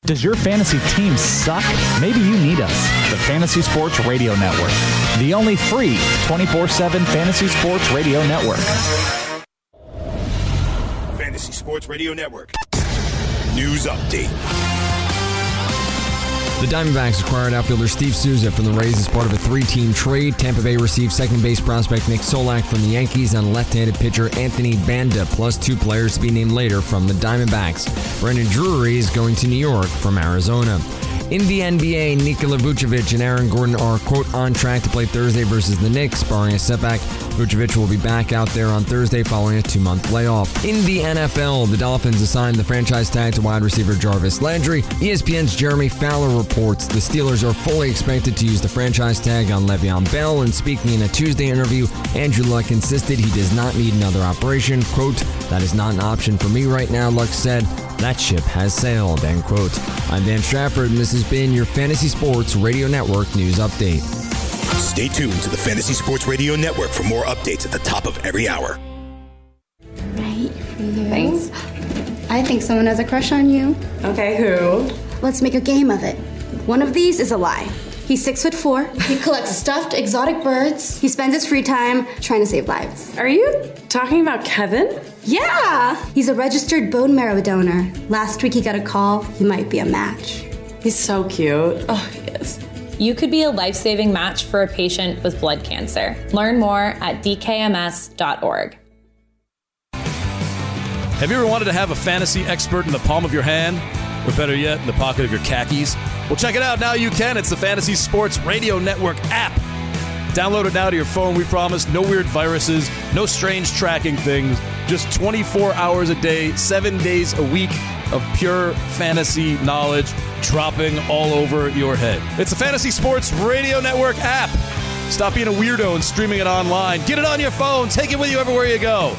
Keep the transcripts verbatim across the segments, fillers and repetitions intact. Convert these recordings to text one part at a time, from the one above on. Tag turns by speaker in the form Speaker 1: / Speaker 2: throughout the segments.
Speaker 1: Does your fantasy team suck? Maybe you need us, the Fantasy Sports Radio Network, the only free twenty-four seven fantasy sports radio network.
Speaker 2: Fantasy Sports Radio Network. News update.
Speaker 3: The Diamondbacks acquired outfielder Steve Souza from the Rays as part of a three-team trade. Tampa Bay received second base prospect Nick Solak from the Yankees and left-handed pitcher Anthony Banda, plus two players to be named later from the Diamondbacks. Brandon Drury is going to New York from Arizona. In the N B A, Nikola Vucevic and Aaron Gordon are, quote, on track to play Thursday versus the Knicks, barring a setback. Vucevic will be back out there on Thursday following a two-month layoff. In the N F L, the Dolphins assigned the franchise tag to wide receiver Jarvis Landry. E S P N's Jeremy Fowler reports the Steelers are fully expected to use the franchise tag on Le'Veon Bell, and speaking in a Tuesday interview, Andrew Luck insisted he does not need another operation. Quote, that is not an option for me right now, Luck said. That ship has sailed, end quote. I'm Dan Strafford, and this has been your Fantasy Sports Radio Network News Update.
Speaker 2: Stay tuned to the Fantasy Sports Radio Network for more updates at the top of every hour.
Speaker 4: Right for you.
Speaker 5: Thanks.
Speaker 4: I think someone has a crush on you.
Speaker 5: Okay, who?
Speaker 4: Let's make a game of it. One of these is a lie. He's six foot four. He collects stuffed exotic birds. He spends his free time trying to save lives.
Speaker 5: Are you talking about Kevin?
Speaker 4: Yeah! He's a registered bone marrow donor. Last week he got a call. He might be a match.
Speaker 5: He's so cute. Oh, he is.
Speaker 6: You could be a life-saving match for a patient with blood cancer. Learn more at d k m s dot org.
Speaker 7: Have you ever wanted to have a fantasy expert in the palm of your hand? Or better yet, in the pocket of your khakis? Well, check it out. Now you can. It's the Fantasy Sports Radio Network app. Download it now to your phone, we promise. No weird viruses, no strange tracking things. Just twenty-four hours a day, seven days a week of pure fantasy knowledge dropping all over your head. It's the Fantasy Sports Radio Network app. Stop being a weirdo and streaming it online. Get it on your phone. Take it with you everywhere you go.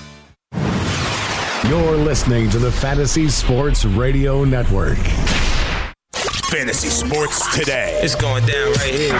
Speaker 8: You're listening to the Fantasy Sports Radio Network.
Speaker 2: Fantasy Sports Today.
Speaker 9: It's going down right here.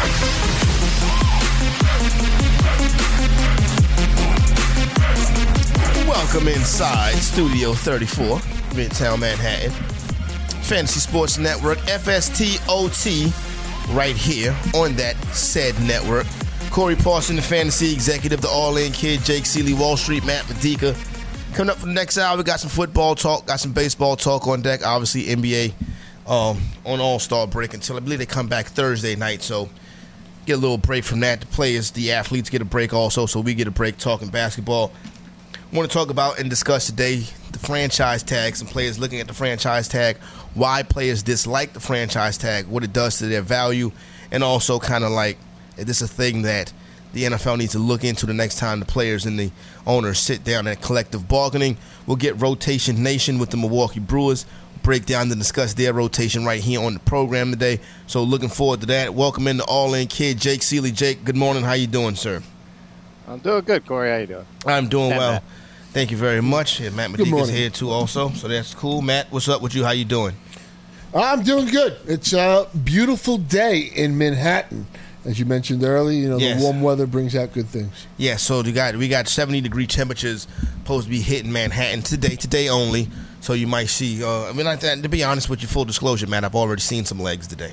Speaker 10: Welcome inside Studio thirty-four, Midtown Manhattan. Fantasy Sports Network, F S T O T, right here on that said network. Corey Parson, the fantasy executive, the all-in kid, Jake Seeley, Wall Street, Matt Medica. Coming up for the next hour, we got some football talk, got some baseball talk on deck, obviously N B A um, on All-Star break until I believe they come back Thursday night, so get a little break from that. The players, the athletes get a break also, so we get a break talking basketball. I want to talk about and discuss today the franchise tag, some players looking at the franchise tag, why players dislike the franchise tag, what it does to their value, and also kind of like, is this a thing that the N F L needs to look into the next time the players and the owners sit down at collective bargaining. We'll get Rotation Nation with the Milwaukee Brewers, break down and discuss their rotation right here on the program today. So looking forward to that. Welcome in the all-in kid, Jake Seeley. Jake, good morning. How you doing, sir?
Speaker 11: I'm doing good, Corey. How you doing?
Speaker 10: I'm doing
Speaker 11: Matt,
Speaker 10: well.
Speaker 11: Matt.
Speaker 10: Thank you very much. And Matt Medica's here too also, so that's cool. Matt, what's up with you? How you doing?
Speaker 12: I'm doing good. It's a beautiful day in Manhattan. As you mentioned earlier, you know, yes. The warm weather brings out good things.
Speaker 10: Yeah, so we got we got seventy degree temperatures supposed to be hitting Manhattan today, today only. So you might see. Uh, I mean, like that, to be honest with you, full disclosure, man, I've already seen some legs today.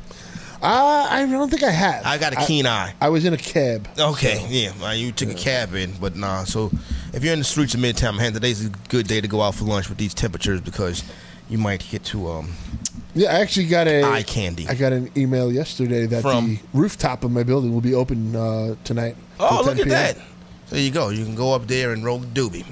Speaker 12: uh, I don't think I have.
Speaker 10: I got a keen
Speaker 12: I,
Speaker 10: eye.
Speaker 12: I was in a cab.
Speaker 10: Okay,
Speaker 12: so.
Speaker 10: yeah, well, you took yeah. a cab in, but nah. So if you're in the streets of Midtown Manhattan, today's a good day to go out for lunch with these temperatures because you might get to. Um,
Speaker 12: Yeah, I actually got a
Speaker 10: eye candy.
Speaker 12: I got an email yesterday that
Speaker 10: From?
Speaker 12: the rooftop of my building will be open uh, tonight.
Speaker 10: Oh, look at that! There you go. You can go up there and roll the doobie.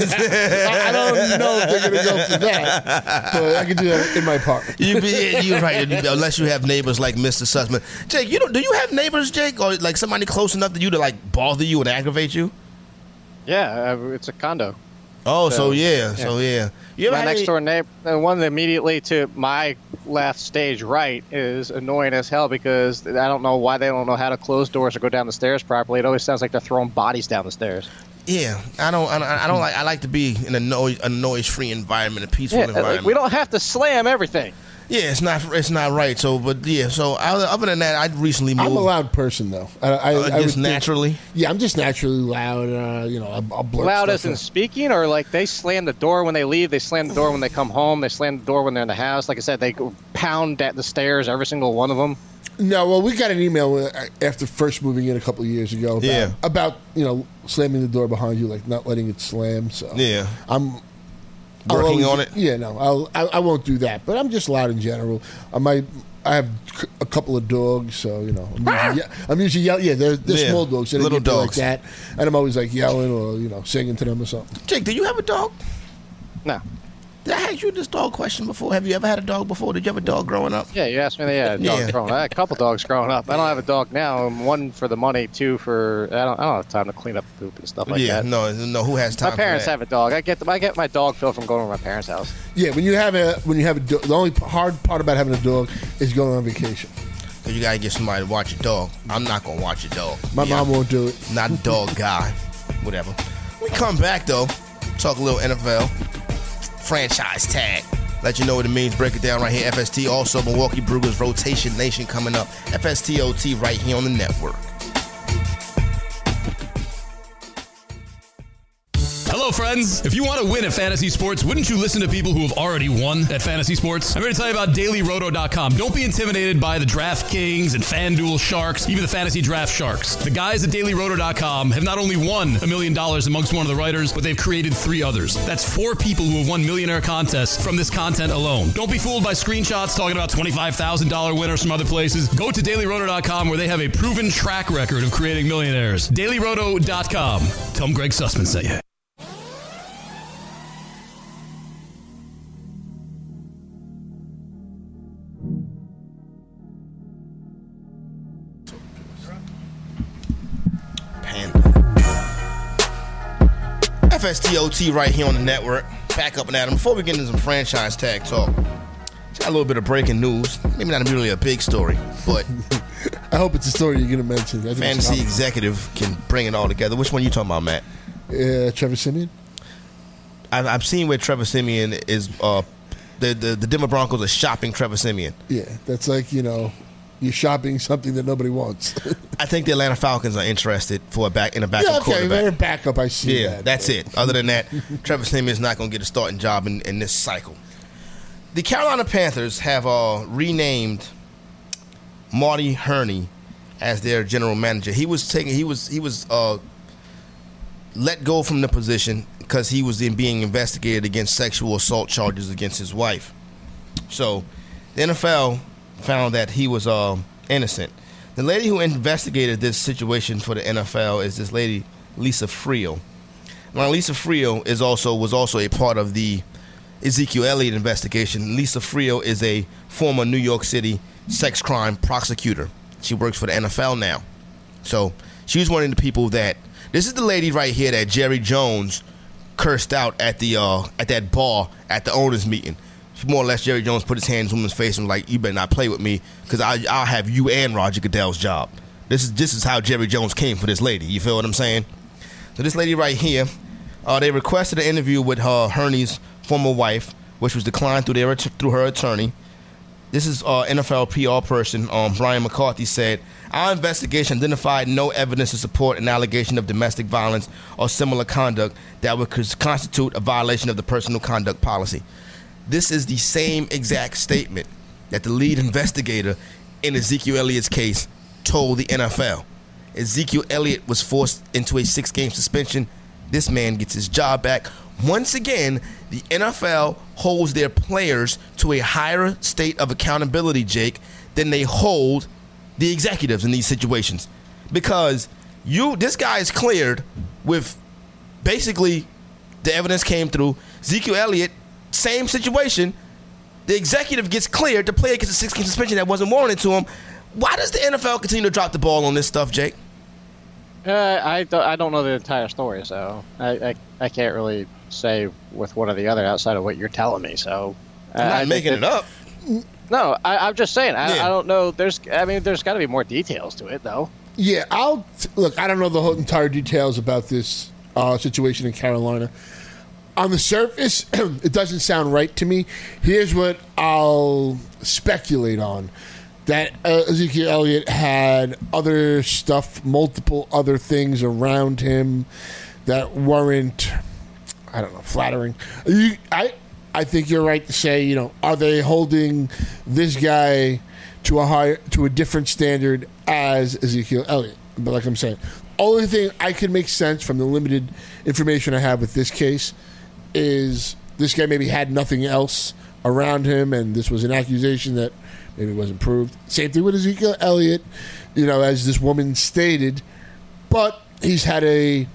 Speaker 12: I don't know if they're going to go for that, but I can do that in my apartment.
Speaker 10: You be, you're right, unless you have neighbors like Mister Sussman. Jake, you don't, do you have neighbors, Jake, or like somebody close enough to you to like bother you and aggravate you?
Speaker 11: Yeah, uh, it's a condo.
Speaker 10: Oh, so,
Speaker 11: so
Speaker 10: yeah,
Speaker 11: yeah,
Speaker 10: so yeah. You
Speaker 11: my next any- door neighbor, the one immediately to my left stage right, is annoying as hell because I don't know why they don't know how to close doors or go down the stairs properly. It always sounds like they're throwing bodies down the stairs.
Speaker 10: Yeah, I don't. I don't, I don't like. I like to be in a noise, a noise-free environment, a peaceful
Speaker 11: yeah,
Speaker 10: environment.
Speaker 11: We don't have to slam everything.
Speaker 10: Yeah, it's not it's not right. So, but yeah. So other than that, I recently moved.
Speaker 12: I'm a loud person though. I, I,
Speaker 10: uh,
Speaker 12: I
Speaker 10: just naturally.
Speaker 12: Think, yeah, I'm just naturally loud. Uh, you know, I'll, I'll blurt
Speaker 11: loud
Speaker 12: stuff
Speaker 11: as in
Speaker 12: out.
Speaker 11: speaking, or like they slam the door when they leave, they slam the door when they come home, they slam the door when they're in the house. Like I said, they go pound at the stairs, every single one of them.
Speaker 12: No, well, we got an email after first moving in a couple of years ago about,
Speaker 10: yeah.
Speaker 12: about you know slamming the door behind you, like not letting it slam. So
Speaker 10: yeah,
Speaker 12: I'm.
Speaker 10: Working
Speaker 12: always,
Speaker 10: on it?
Speaker 12: Yeah, no, I'll, I I won't do that. But I'm just loud in general. I might. I have a couple of dogs, so you know. I'm usually, I'm usually yelling. Yeah, they're, they're
Speaker 10: Yeah,
Speaker 12: small dogs, so they
Speaker 10: little
Speaker 12: get me
Speaker 10: dogs.
Speaker 12: like that, and I'm always like yelling or you know singing to them or something.
Speaker 10: Jake, do you have a dog?
Speaker 11: No.
Speaker 10: Did I ask you this dog question before? Have you ever had a dog before? Did you have a dog growing up?
Speaker 11: Yeah, you asked me. They had a dog
Speaker 10: Yeah.
Speaker 11: growing up. I had a couple dogs growing up. I don't have a dog now. One for the money, two for I don't. I don't have time to clean up poop and stuff like
Speaker 10: yeah,
Speaker 11: that.
Speaker 10: no, no. Who has time?
Speaker 11: My parents
Speaker 10: for that?
Speaker 11: have a dog. I get them. I get my dog fill from going to my parents' house.
Speaker 12: Yeah, when you have a when you have a do- the only hard part about having a dog is going on vacation.
Speaker 10: So you gotta get somebody to watch your dog. I'm not gonna watch your dog.
Speaker 12: My
Speaker 10: Yeah,
Speaker 12: mom won't do it.
Speaker 10: Not a dog guy. Whatever. We come back though. Talk a little N F L franchise tag. Let you know what it means. Break it down right here. F S T. Also, Milwaukee Brewers Rotation Nation coming up. F S T O T right here on the network.
Speaker 7: Hello, friends. If you want to win at Fantasy Sports, wouldn't you listen to people who have already won at Fantasy Sports? I'm here to tell you about Daily Roto dot com. Don't be intimidated by the DraftKings and FanDuel Sharks, even the Fantasy Draft Sharks. The guys at Daily Roto dot com have not only won a million dollars amongst one of the writers, but they've created three others. That's four people who have won millionaire contests from this content alone. Don't be fooled by screenshots talking about twenty-five thousand dollars winners from other places. Go to Daily Roto dot com where they have a proven track record of creating millionaires. Daily Roto dot com. Tell them Greg Sussman sent you.
Speaker 10: F S T O T right here on the network. Back up and at 'em. Before we get into some franchise tag talk, just got a little bit of breaking news. Maybe not really a big story, but
Speaker 12: I hope it's a story you're going to mention. I think
Speaker 10: fantasy
Speaker 12: it's-
Speaker 10: executive can bring it all together. Which one you talking about, Matt?
Speaker 12: Uh, Trevor Siemian.
Speaker 10: I've, I've seen where Trevor Siemian is. Uh, the, the the Denver Broncos are shopping Trevor Siemian.
Speaker 12: Yeah, that's like you know, you're shopping something that nobody wants.
Speaker 10: I think the Atlanta Falcons are interested for a back in a backup
Speaker 12: yeah, okay,
Speaker 10: quarterback.
Speaker 12: they're backup. I see.
Speaker 10: Yeah,
Speaker 12: that,
Speaker 10: that's
Speaker 12: but-
Speaker 10: it. Other than that, Trevor Siemian is not going to get a starting job in, in this cycle. The Carolina Panthers have uh, renamed Marty Herney as their general manager. He was taking. He was. He was uh, let go from the position because he was in being investigated against sexual assault charges against his wife. So, the N F L found that he was uh, innocent. The lady who investigated this situation for the N F L is this lady, Lisa Friel. Now, Lisa Friel is also was also a part of the Ezekiel Elliott investigation. Lisa Friel is a former New York City sex crime prosecutor. She works for the N F L now. So she's one of the people that this is the lady right here that Jerry Jones cursed out at the uh, at that bar at the owners' meeting. More or less, Jerry Jones put his hands on his face and was like, "You better not play with me, because I'll have you and Roger Goodell's job." This is this is how Jerry Jones came for this lady. You feel what I'm saying? So this lady right here, uh, they requested an interview with her Herney's former wife, which was declined through their through her attorney. This is uh, N F L P R person um, Brian McCarthy said, "Our investigation identified no evidence to support an allegation of domestic violence or similar conduct that would constitute a violation of the personal conduct policy." This is the same exact statement that the lead investigator in Ezekiel Elliott's case told the N F L. Ezekiel Elliott was forced into a six-game suspension. This man gets his job back. Once again, the N F L holds their players to a higher state of accountability, Jake, than they hold the executives in these situations. Because you, this guy is cleared with basically the evidence came through. Ezekiel Elliott, same situation. The executive gets cleared to play against a six-game suspension that wasn't warranted to him. Why does the N F L continue to drop the ball on this stuff, Jake?
Speaker 11: Uh, I, don't, I don't know the entire story, so I, I, I can't really say with one or the other outside of what you're telling me. So uh,
Speaker 10: I'm not
Speaker 11: I
Speaker 10: making
Speaker 11: think
Speaker 10: it up.
Speaker 11: No, I, I'm just saying. I,
Speaker 10: Yeah.
Speaker 11: I don't know. There's, I mean, there's got to be more details to it, though.
Speaker 12: Yeah, I'll look. I don't know the whole entire details about this uh, situation in Carolina. on the surface, it doesn't sound right to me. Here's what I'll speculate on. That uh, Ezekiel Elliott had other stuff, multiple other things around him that weren't, I don't know, flattering. You, I, I think you're right to say, you know, are they holding this guy to a higher, to a different standard as Ezekiel Elliott? But like I'm saying, only thing I can make sense from the limited information I have with this case is this guy maybe had nothing else around him, and this was an accusation that maybe wasn't proved. Same thing with Ezekiel Elliott, you know, as this woman stated. But he's had a,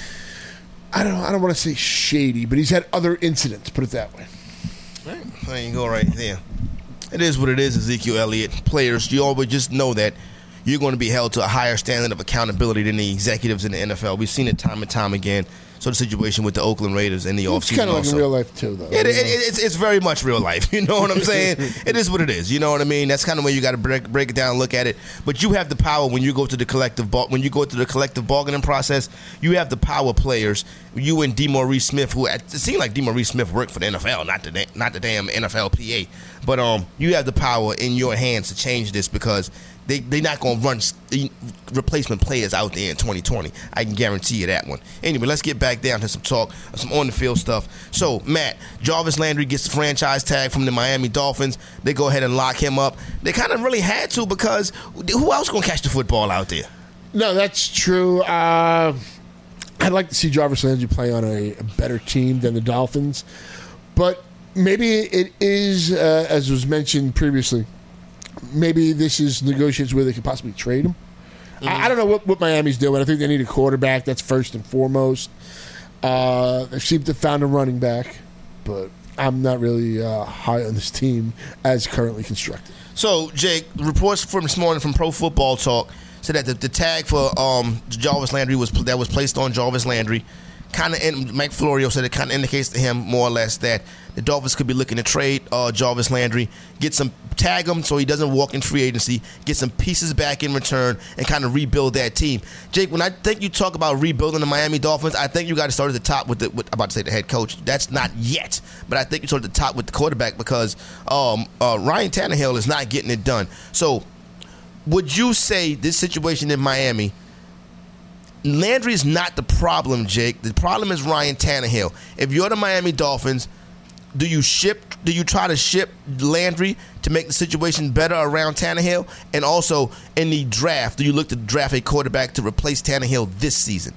Speaker 12: I don't know, I don't want to say shady, but he's had other incidents, put it that way.
Speaker 10: Right. There you go right there. It is what it is, Ezekiel Elliott. Players, you always just know that you're going to be held to a higher standard of accountability than the executives in the N F L. We've seen it time and time again. So the situation with the Oakland Raiders in the offseason.
Speaker 12: It's kind of like in real life, too, though.
Speaker 10: It, it, it, it's, it's very much real life. You know what I'm saying? It is what it is. You know what I mean? That's kind of where you got to break, break it down and look at it. But you have the power when you go to the collective bar- when you go to the collective bargaining process. You have the power players. You and DeMaurice Smith, who it seemed like DeMaurice Smith worked for the N F L, not the not the damn N F L P A. But um, you have the power in your hands to change this because They, they're not going to run replacement players out there in twenty twenty. I can guarantee you that one. Anyway, let's get back down to some talk, some on-the-field stuff. So, Matt, Jarvis Landry gets the franchise tag from the Miami Dolphins. They go ahead and lock him up. They kind of really had to because who else going to catch the football out there?
Speaker 12: No, that's true. Uh, I'd like to see Jarvis Landry play on a, a better team than the Dolphins. But maybe it is, uh, as was mentioned previously, maybe this is negotiations where they could possibly trade him. Mm-hmm. I, I don't know what, what Miami's doing. I think they need a quarterback. That's first and foremost. Uh, they seem to have found a running back, but I'm not really uh, high on this team as currently constructed.
Speaker 10: So, Jake, reports from this morning from Pro Football Talk said that the, the tag for um, Jarvis Landry was that was placed on Jarvis Landry kind of, Mike Florio said it kind of indicates to him more or less that the Dolphins could be looking to trade uh, Jarvis Landry, get some, tag him so he doesn't walk in free agency, get some pieces back in return, and kind of rebuild that team. Jake, when I think you talk about rebuilding the Miami Dolphins, I think you got to start at the top with the, with, I'm about to say the head coach. That's not yet, but I think you start at the top with the quarterback because um, uh, Ryan Tannehill is not getting it done. So, would you say this situation in Miami, Landry is not the problem, Jake. The problem is Ryan Tannehill. If you're the Miami Dolphins, do you ship? Do you try to ship Landry to make the situation better around Tannehill? And also, in the draft, do you look to draft a quarterback to replace Tannehill this season?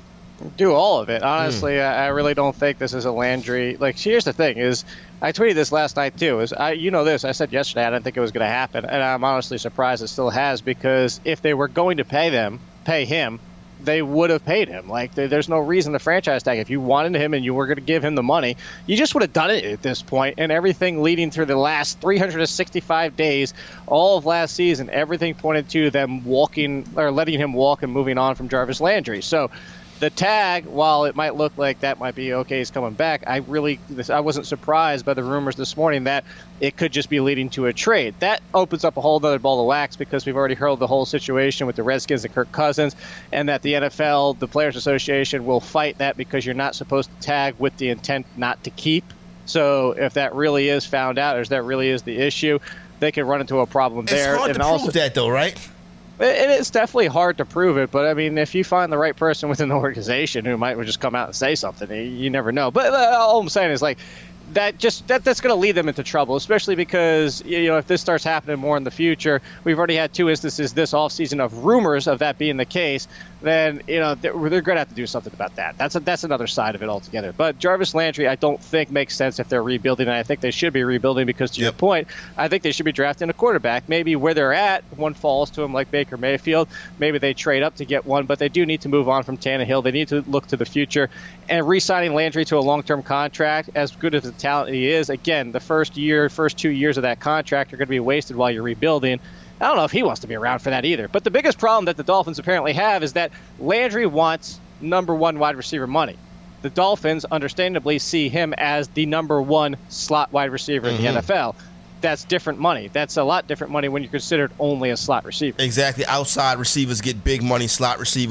Speaker 11: Do all of it. Honestly, mm. I, I really don't think this is a Landry. Like, here's the thing: is I tweeted this last night too. Is I, you know this? I said yesterday I didn't think it was going to happen, and I'm honestly surprised it still has because if they were going to pay them, pay him. They would have paid him. Like, there's no reason to franchise tag. If you wanted him and you were going to give him the money, you just would have done it at this point. And everything leading through the last three hundred sixty-five days, all of last season, everything pointed to them walking or letting him walk and moving on from Jarvis Landry. So the tag, while it might look like that might be okay, he's coming back, I really I wasn't surprised by the rumors this morning that it could just be leading to a trade. That opens up a whole other ball of wax because we've already heard the whole situation with the Redskins and Kirk Cousins, and that the N F L, the Players Association, will fight that because you're not supposed to tag with the intent not to keep. So if that really is found out, or if that really is the issue, they could run into a problem there.
Speaker 10: It's hard
Speaker 11: and
Speaker 10: to
Speaker 11: also,
Speaker 10: prove that, though, right?
Speaker 11: It is definitely hard to prove it, but I mean, if you find the right person within the organization who might just come out and say something, you never know. But all I'm saying is, like, that just that that's going to lead them into trouble, especially because, you know, if this starts happening more in the future, we've already had two instances this offseason of rumors of that being the case. Then, you know, they're, they're going to have to do something about that. That's a, that's another side of it altogether. But Jarvis Landry, I don't think makes sense if they're rebuilding, and I think they should be rebuilding because, to yep. your point, I think they should be drafting a quarterback. Maybe where they're at, one falls to them like Baker Mayfield. Maybe they trade up to get one, but they do need to move on from Tannehill. They need to look to the future. And re-signing Landry to a long-term contract, as good as the talent he is, again, the first year, first two years of that contract are going to be wasted while you're rebuilding. I don't know if he wants to be around for that either. But the biggest problem that the Dolphins apparently have is that Landry wants number one wide receiver money. The Dolphins, understandably, see him as the number one slot wide receiver mm-hmm. in the N F L. That's different money. That's a lot different money when you're considered only a slot receiver.
Speaker 10: Exactly. Outside receivers get big money. Slot receivers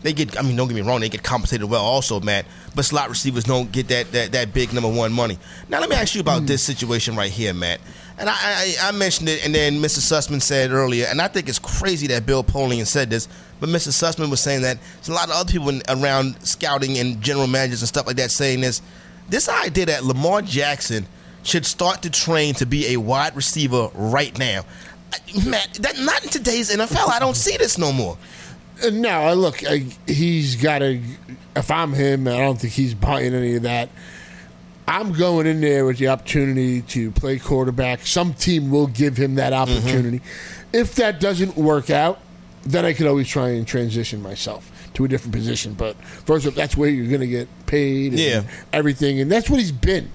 Speaker 10: They get, I mean, don't get me wrong, they get compensated well also, Matt, but slot receivers don't get that that, that big number one money. Now, let me ask you about mm. this situation right here, Matt. And I, I, I mentioned it, and then Mister Sussman said earlier, and I think it's crazy that Bill Polian said this, but Mister Sussman was saying that there's a lot of other people in, around scouting and general managers and stuff like that saying this. This idea that Lamar Jackson should start to train to be a wide receiver right now. Matt, that not in today's N F L. I don't see this no more.
Speaker 12: Uh, no, look, I, he's got to. If I'm him, I don't think he's buying any of that. I'm going in there with the opportunity to play quarterback. Some team will give him that opportunity. Mm-hmm. If that doesn't work out, then I could always try and transition myself to a different position. But first off, that's where you're going to get paid and
Speaker 10: yeah.
Speaker 12: everything, and that's what he's been.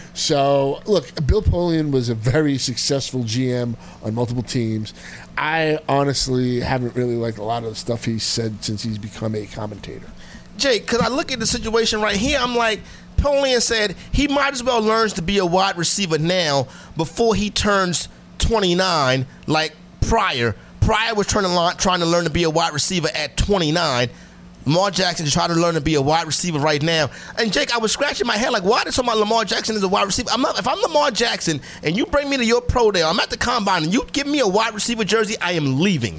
Speaker 12: So, look, Bill Polian was a very successful G M on multiple teams. I honestly haven't really liked a lot of the stuff he's said since he's become a commentator.
Speaker 10: Jake, because I look at the situation right here, I'm like, Polian said he might as well learn to be a wide receiver now before he turns twenty-nine, like Pryor. Pryor was trying to learn, trying to learn to be a wide receiver at twenty-nine. Lamar Jackson is trying to learn to be a wide receiver right now. And, Jake, I was scratching my head like, why did somebody Lamar Jackson is a wide receiver? I'm not, if I'm Lamar Jackson and you bring me to your pro day, I'm at the combine, and you give me a wide receiver jersey, I am leaving.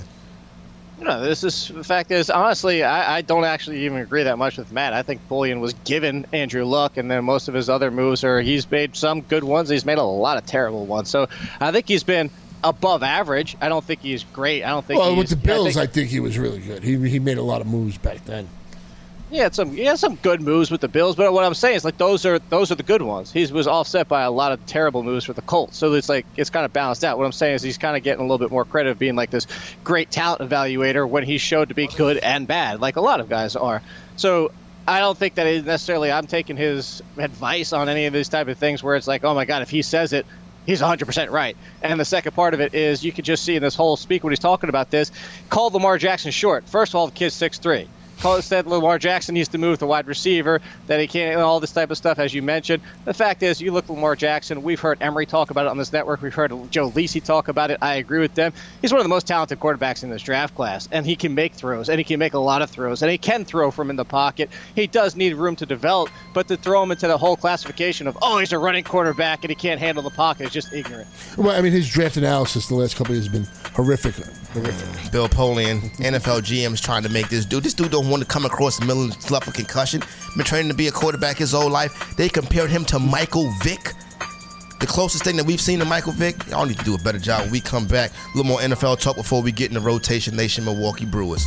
Speaker 11: No, this is the fact is, honestly, I, I don't actually even agree that much with Matt. I think Polian was given Andrew Luck, and then most of his other moves are he's made some good ones. He's made a lot of terrible ones. So I think he's been above average. I don't think he's great. I don't think.
Speaker 12: Well,
Speaker 11: he's,
Speaker 12: with the Bills, I think,
Speaker 11: I
Speaker 12: I think he was really good. He he made a lot of moves back then.
Speaker 11: He had some, he had some good moves with the Bills, but what I'm saying is like those are those are the good ones. He was offset by a lot of terrible moves for the Colts, so it's like it's kind of balanced out. What I'm saying is he's kind of getting a little bit more credit of being like this great talent evaluator when he showed to be good and bad, like a lot of guys are. So I don't think that it necessarily I'm taking his advice on any of these type of things where it's like, oh my God, if he says it, he's one hundred percent right. And the second part of it is you could just see in this whole speak when he's talking about this, called Lamar Jackson short. First of all, the kid's six three. Said Lamar Jackson needs to move the wide receiver, that he can't, all this type of stuff, as you mentioned. The fact is, you look at Lamar Jackson, we've heard Emery talk about it on this network, we've heard Joe Lisi talk about it, I agree with them. He's one of the most talented quarterbacks in this draft class, and he can make throws, and he can make a lot of throws, and he can throw from in the pocket. He does need room to develop, but to throw him into the whole classification of, oh, he's a running quarterback and he can't handle the pocket is just ignorant.
Speaker 12: Well, I mean, his draft analysis the last couple of years has been horrific. horrific.
Speaker 10: Bill Polian, N F L G M, is trying to make this dude. This dude don't want to come across the middle and suffer concussion. Been training to be a quarterback his whole life. They compared him to Michael Vick. The closest thing that we've seen to Michael Vick. Y'all need to do a better job when we come back. A little more N F L talk before we get in the Rotation Nation Milwaukee Brewers.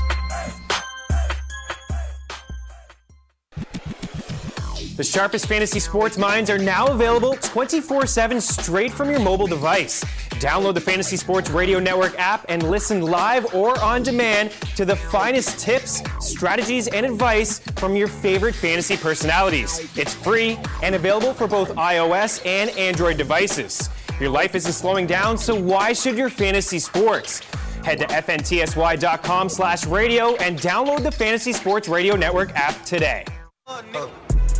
Speaker 9: The sharpest fantasy sports minds are now available twenty-four seven straight from your mobile device. Download the Fantasy Sports Radio Network app and listen live or on demand to the finest tips, strategies, and advice from your favorite fantasy personalities. It's free and available for both iOS and Android devices. Your life isn't slowing down, so why should your fantasy sports? Head to fntsy.com slash radio and download the Fantasy Sports Radio Network app today. Oh.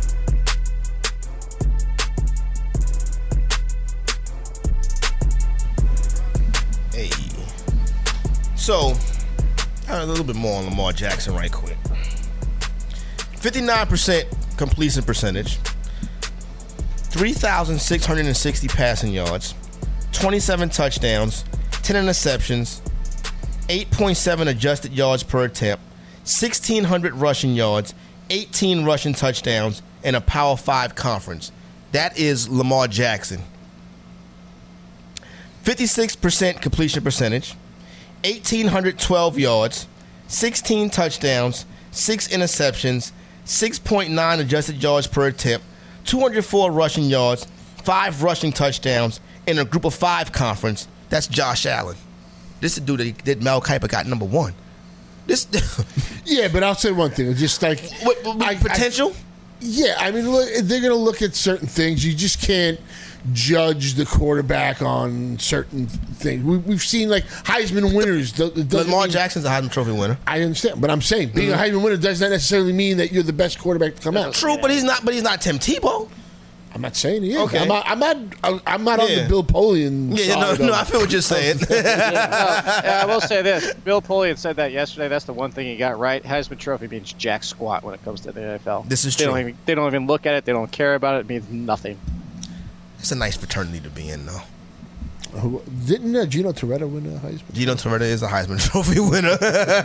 Speaker 10: Hey. So, a little bit more on Lamar Jackson right quick. fifty-nine percent completion percentage, three thousand six hundred sixty passing yards, twenty-seven touchdowns, ten interceptions, eight point seven adjusted yards per attempt, sixteen hundred rushing yards, eighteen rushing touchdowns, in a Power five conference. That is Lamar Jackson. fifty-six percent completion percentage, one thousand eight hundred twelve yards, sixteen touchdowns, six interceptions, six point nine adjusted yards per attempt, two hundred four rushing yards, five rushing touchdowns in a Group of Five conference. That's Josh Allen. This is the dude that, that Mel Kiper got number one. This,
Speaker 12: yeah, but I'll say one thing. It's just like
Speaker 10: what, what, I, potential.
Speaker 12: I, yeah, I mean, look, they're going to look at certain things. You just can't judge the quarterback on certain things. We, we've seen like Heisman winners. The, the,
Speaker 10: Lamar
Speaker 12: mean,
Speaker 10: Jackson's a Heisman Trophy winner.
Speaker 12: I understand, but I'm saying being mm-hmm. a Heisman winner does not necessarily mean that you're the best quarterback to come out.
Speaker 10: True, but he's not. But he's not Tim Tebow.
Speaker 12: I'm not saying he is.
Speaker 10: Okay.
Speaker 12: I'm not. I'm not, I'm not on
Speaker 10: Yeah.
Speaker 12: the Bill Polian
Speaker 10: Yeah,
Speaker 12: side.
Speaker 10: no, no,
Speaker 12: of-
Speaker 10: I feel what you're saying.
Speaker 11: yeah, I will say this. Bill Polian said that yesterday. That's the one thing he got right. Heisman Trophy means jack squat when it comes to the N F L.
Speaker 10: This is
Speaker 11: they
Speaker 10: true.
Speaker 11: Don't even, they don't even look at it. They don't care about it. It means nothing.
Speaker 10: It's a nice fraternity to be in, though.
Speaker 12: Who- Didn't uh, Gino Toretta win a Heisman?
Speaker 10: Gino Toretta is a Heisman Trophy winner.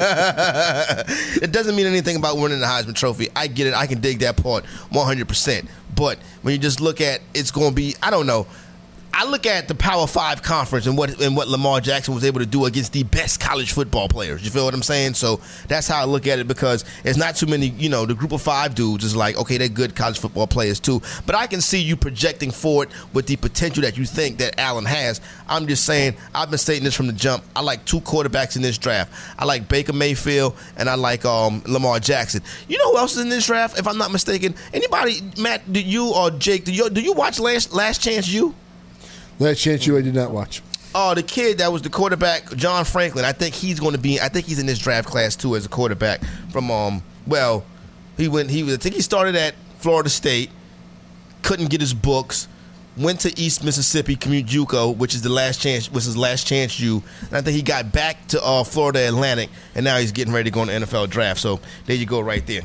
Speaker 10: It doesn't mean anything about winning the Heisman Trophy. I get it. I can dig that part one hundred percent. But when you just look at it's going to be, I don't know. I look at the Power Five conference and what and what Lamar Jackson was able to do against the best college football players. You feel what I'm saying? So that's how I look at it, because it's not too many, you know, the group of five dudes is like, okay, they're good college football players too. But I can see you projecting forward with the potential that you think that Allen has. I'm just saying, I've been stating this from the jump. I like two quarterbacks in this draft. I like Baker Mayfield and I like um, Lamar Jackson. You know who else is in this draft, if I'm not mistaken? Anybody, Matt, do you or Jake, do you, do you watch Last, Last Chance U?
Speaker 12: Last Chance U, I did not watch.
Speaker 10: Oh, the kid that was the quarterback, John Franklin. I think he's going to be. I think he's in this draft class too as a quarterback. From um, well, he went. He was. I think he started at Florida State. Couldn't get his books. Went to East Mississippi Community JUCO, which is the last chance. Was his last chance U. And I think he got back to uh, Florida Atlantic, and now he's getting ready to go in the N F L draft. So there you go, right there.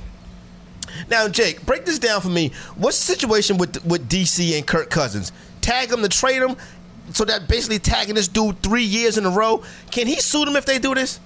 Speaker 10: Now, Jake, break this down for me. What's the situation with with D C and Kirk Cousins? Tag him to trade him, so that basically tagging this dude three years in a row. Can he sue them if they do this?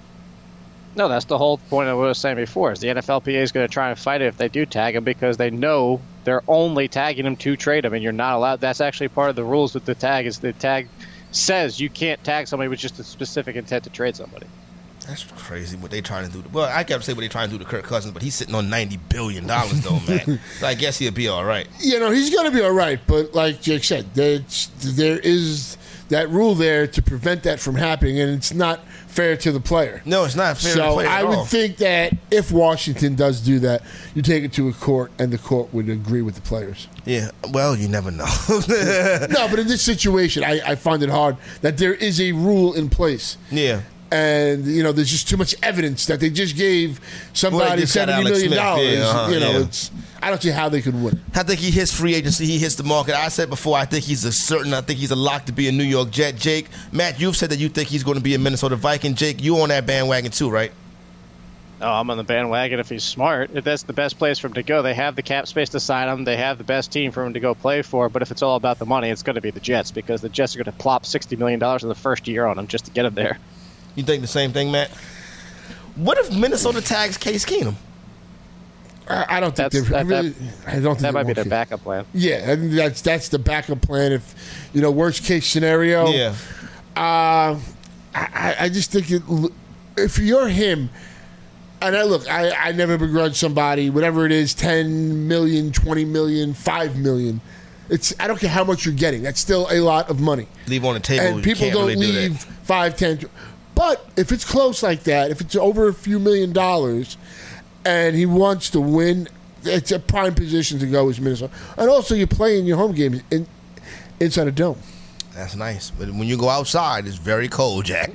Speaker 11: No, that's the whole point of what I was saying before. Is the N F L P A is going to try and fight it if they do tag him, because they know they're only tagging him to trade him, and you're not allowed. That's actually part of the rules with the tag. Is the tag says you can't tag somebody with just a specific intent to trade somebody.
Speaker 10: That's crazy what they trying to do. Well, I can't say what they trying to do to Kirk Cousins, but he's sitting on ninety billion dollars though, man. So I guess he'll be all right.
Speaker 12: You know, he's going to be all right, but like Jake said, there's, there is that rule there to prevent that from happening, and it's not fair to the player.
Speaker 10: No, it's not fair
Speaker 12: so
Speaker 10: to the player at
Speaker 12: I would
Speaker 10: all.
Speaker 12: think that if Washington does do that, you take it to a court, and the court would agree with the players.
Speaker 10: Yeah, well, you never know.
Speaker 12: No, but in this situation, I, I find it hard that there is a rule in place.
Speaker 10: Yeah.
Speaker 12: And, you know, there's just too much evidence that they just gave
Speaker 10: Well,
Speaker 12: somebody
Speaker 10: they just got
Speaker 12: seventy
Speaker 10: Alex
Speaker 12: million dollars.
Speaker 10: Smith. Yeah, uh-huh,
Speaker 12: you know,
Speaker 10: yeah.
Speaker 12: it's I don't see how they could win.
Speaker 10: I think he hits free agency. He hits the market. I said before, I think he's a certain. I think he's a lock to be a New York Jet. Jake, Matt, you've said that you think he's going to be a Minnesota Viking. Jake, you on that bandwagon too, right?
Speaker 11: Oh, I'm on the bandwagon if he's smart. If that's the best place for him to go. They have the cap space to sign him. They have the best team for him to go play for. But if it's all about the money, it's going to be the Jets, because the Jets are going to plop sixty million dollars in the first year on him just to get him there.
Speaker 10: You think the same thing, Matt? What if Minnesota tags Case Keenum?
Speaker 12: I, I don't think
Speaker 11: That's-
Speaker 12: they're
Speaker 11: that-
Speaker 12: really.
Speaker 11: that-
Speaker 12: I don't think
Speaker 11: That
Speaker 12: they
Speaker 11: might be
Speaker 12: want
Speaker 11: their
Speaker 12: to.
Speaker 11: backup plan.
Speaker 12: Yeah, I think that's that's the backup plan. If you know, worst case scenario.
Speaker 10: Yeah.
Speaker 12: Uh, I, I- I just think it, if you're him, and I look, I, I never begrudge somebody, whatever it is, ten million, twenty million, five million. It's I don't care how much you're getting. That's still a lot of money.
Speaker 10: Leave on the table.
Speaker 12: And
Speaker 10: you
Speaker 12: people
Speaker 10: can't
Speaker 12: don't
Speaker 10: really do
Speaker 12: leave
Speaker 10: that.
Speaker 12: five, ten. But if it's close like that, if it's over a few million dollars, and he wants to win, it's a prime position to go as Minnesota. And also, you're playing your home games in, inside a dome.
Speaker 10: That's nice. But when you go outside, it's very cold, Jack.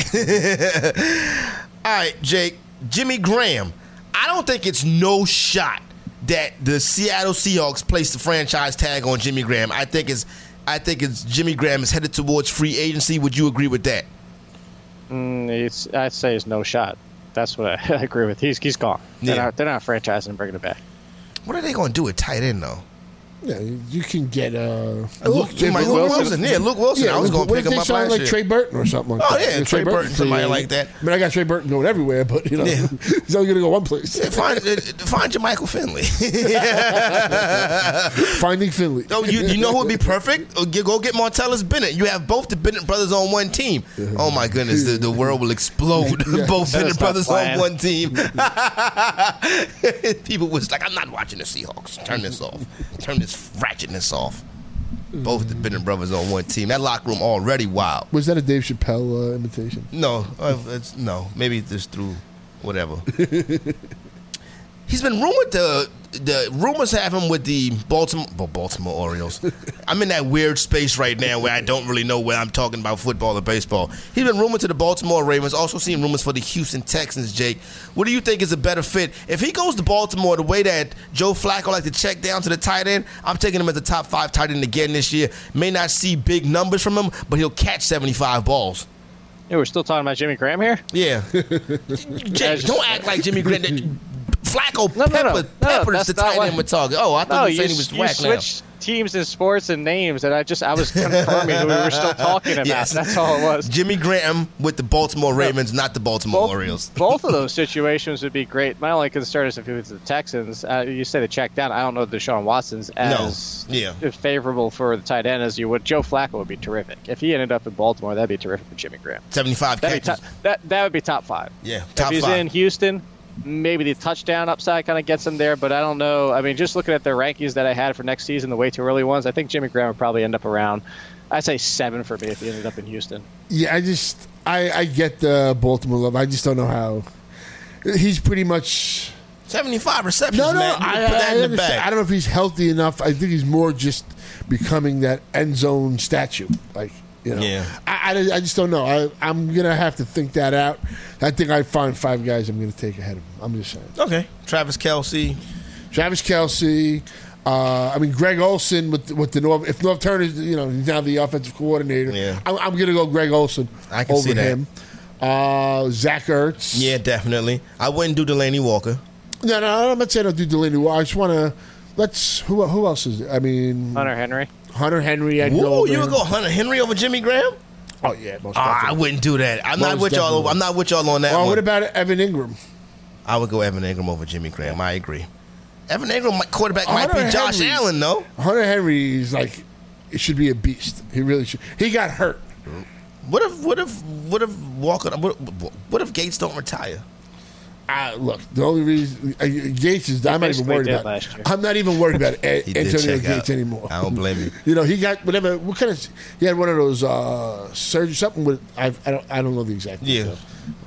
Speaker 10: All right, Jake. Jimmy Graham. I don't think it's no shot that the Seattle Seahawks place the franchise tag on Jimmy Graham. I think it's I think it's Jimmy Graham is headed towards free agency. Would you agree with that?
Speaker 11: Mm, it's, I'd say it's no shot. That's what I, I agree with. He's he's gone. They're,
Speaker 10: Yeah.
Speaker 11: not, they're not franchising and bringing it back.
Speaker 10: What are they going to do with tight end, though?
Speaker 12: Yeah, you can get uh,
Speaker 10: Luke,
Speaker 12: Luke
Speaker 10: Luke Wilson.
Speaker 11: Wilson.
Speaker 10: Yeah, Luke Wilson.
Speaker 12: Yeah,
Speaker 10: I was going to
Speaker 12: what
Speaker 10: pick
Speaker 12: if
Speaker 10: him
Speaker 12: they
Speaker 10: up
Speaker 12: sign
Speaker 10: last
Speaker 12: like
Speaker 10: year.
Speaker 12: Trey Burton or something like
Speaker 10: Oh,
Speaker 12: that?
Speaker 10: yeah, Trey Burton, somebody like that.
Speaker 12: I mean, I got Trey Burton going everywhere, but you know,
Speaker 10: Yeah.
Speaker 12: he's only going to go one place.
Speaker 10: Yeah, find, uh, find your Michael Finley.
Speaker 12: Finding Finley.
Speaker 10: Oh, you, you know who would be perfect? Uh, g- Go get Martellus Bennett. You have both the Bennett brothers on one team. Oh my goodness, the, the world will explode. Both
Speaker 11: That
Speaker 10: Bennett
Speaker 11: is my
Speaker 10: brothers on
Speaker 11: plan.
Speaker 10: one team. People was like, I'm not watching the Seahawks. Turn this off. Turn this ratchetness off. Both the Bennett brothers on one team. That locker room already wild.
Speaker 12: Was that a Dave Chappelle uh, imitation?
Speaker 10: No, uh, it's, no. Maybe just through whatever. He's been rumored to the rumors have him with the Baltimore well, Baltimore Orioles. I'm in that weird space right now where I don't really know where I'm talking about football or baseball. He's been rumored to the Baltimore Ravens. Also seen rumors for the Houston Texans. Jake, what do you think is a better fit? If he goes to Baltimore the way that Joe Flacco like to check down to the tight end, I'm taking him as a top five tight end again this year. May not see big numbers from him, but he'll catch seventy-five balls.
Speaker 11: Yeah, we're still talking about Jimmy Graham here?
Speaker 10: Yeah. Jake, don't act like Jimmy Graham. Flacco
Speaker 11: no, no,
Speaker 10: pepper,
Speaker 11: no, no,
Speaker 10: peppers the tight end we're talking. Oh, I thought
Speaker 11: no,
Speaker 10: you said
Speaker 11: you,
Speaker 10: he was
Speaker 11: you
Speaker 10: whack now.
Speaker 11: switched teams and sports and names, and I just I was confirming who we were still talking about.
Speaker 10: Yes.
Speaker 11: That's all it was.
Speaker 10: Jimmy Graham with the Baltimore Ravens, no, not the Baltimore
Speaker 11: both,
Speaker 10: Orioles.
Speaker 11: Both of those situations would be great. My only concern is if he was the Texans. Uh, you say to check down. I don't know Deshaun Watson's as
Speaker 10: no. yeah.
Speaker 11: favorable for the tight end as you would. Joe Flacco would be terrific. If he ended up in Baltimore, that'd be terrific for Jimmy Graham.
Speaker 10: seventy-five
Speaker 11: That'd
Speaker 10: catches.
Speaker 11: Be top, that, that would be top five.
Speaker 10: Yeah, top
Speaker 11: if he's
Speaker 10: five.
Speaker 11: in Houston, maybe the touchdown upside kind of gets him there, but I don't know. I mean, just looking at their rankings that I had for next season, the way too early ones, I think Jimmy Graham would probably end up around, I'd say seven for me if he ended up in Houston.
Speaker 12: Yeah, I just, I, I get the Baltimore love. I just don't know how. He's pretty much...
Speaker 10: seventy-five receptions,
Speaker 12: no, no,
Speaker 10: man.
Speaker 12: I,
Speaker 10: Put that
Speaker 12: I,
Speaker 10: in the
Speaker 12: understand.
Speaker 10: bag.
Speaker 12: I don't know if he's healthy enough. I think he's more just becoming that end zone statue. Like, you know,
Speaker 10: yeah.
Speaker 12: I, I, I just don't know. I, I'm going to have to think that out. I think I find five guys I'm going to take ahead of him. I'm just saying.
Speaker 10: Okay. Travis Kelce.
Speaker 12: Travis Kelce. Uh, I mean, Greg Olsen with with the North. If North Turner, you know, he's now the offensive coordinator.
Speaker 10: Yeah.
Speaker 12: I'm, I'm going to go Greg Olsen
Speaker 10: I can
Speaker 12: over
Speaker 10: see that.
Speaker 12: him. Uh, Zach Ertz.
Speaker 10: Yeah, definitely. I wouldn't do Delaney Walker.
Speaker 12: No, no, I'm not saying I'll do Delaney Walker. I just want to. Let's. Who who else is there? I mean,
Speaker 11: Hunter Henry.
Speaker 12: Hunter Henry. I'd
Speaker 10: Whoa,
Speaker 12: go over
Speaker 10: you would
Speaker 12: him.
Speaker 10: go Hunter Henry over Jimmy Graham?
Speaker 12: Oh yeah, most
Speaker 10: Ah, I
Speaker 12: definitely.
Speaker 10: wouldn't do that. I'm not
Speaker 12: Most
Speaker 10: with y'all.
Speaker 12: definitely.
Speaker 10: I'm not with y'all on that
Speaker 12: Oh,
Speaker 10: one.
Speaker 12: what about Evan Ingram?
Speaker 10: I would go Evan Ingram over Jimmy Graham. I agree. Evan Ingram, might- quarterback,
Speaker 12: Hunter
Speaker 10: might be Josh
Speaker 12: Henry-
Speaker 10: Allen, though.
Speaker 12: Hunter Henry is like, it should be a beast. He really should. He got hurt.
Speaker 10: What if, what if, what if Walker? What, what if Gates don't retire?
Speaker 12: Uh, look, the only reason uh, Gates is, I'm not even
Speaker 11: basically
Speaker 12: worried
Speaker 11: did
Speaker 12: about.
Speaker 11: last year.
Speaker 12: I'm not even worried about A-
Speaker 10: He did
Speaker 12: Antonio
Speaker 10: check
Speaker 12: Gates
Speaker 10: out.
Speaker 12: anymore.
Speaker 10: I don't blame you.
Speaker 12: You know, he got whatever. What kind of? He had one of those uh, surgery, something with. I, I don't. I don't know the exact.
Speaker 10: Yeah.
Speaker 12: detail.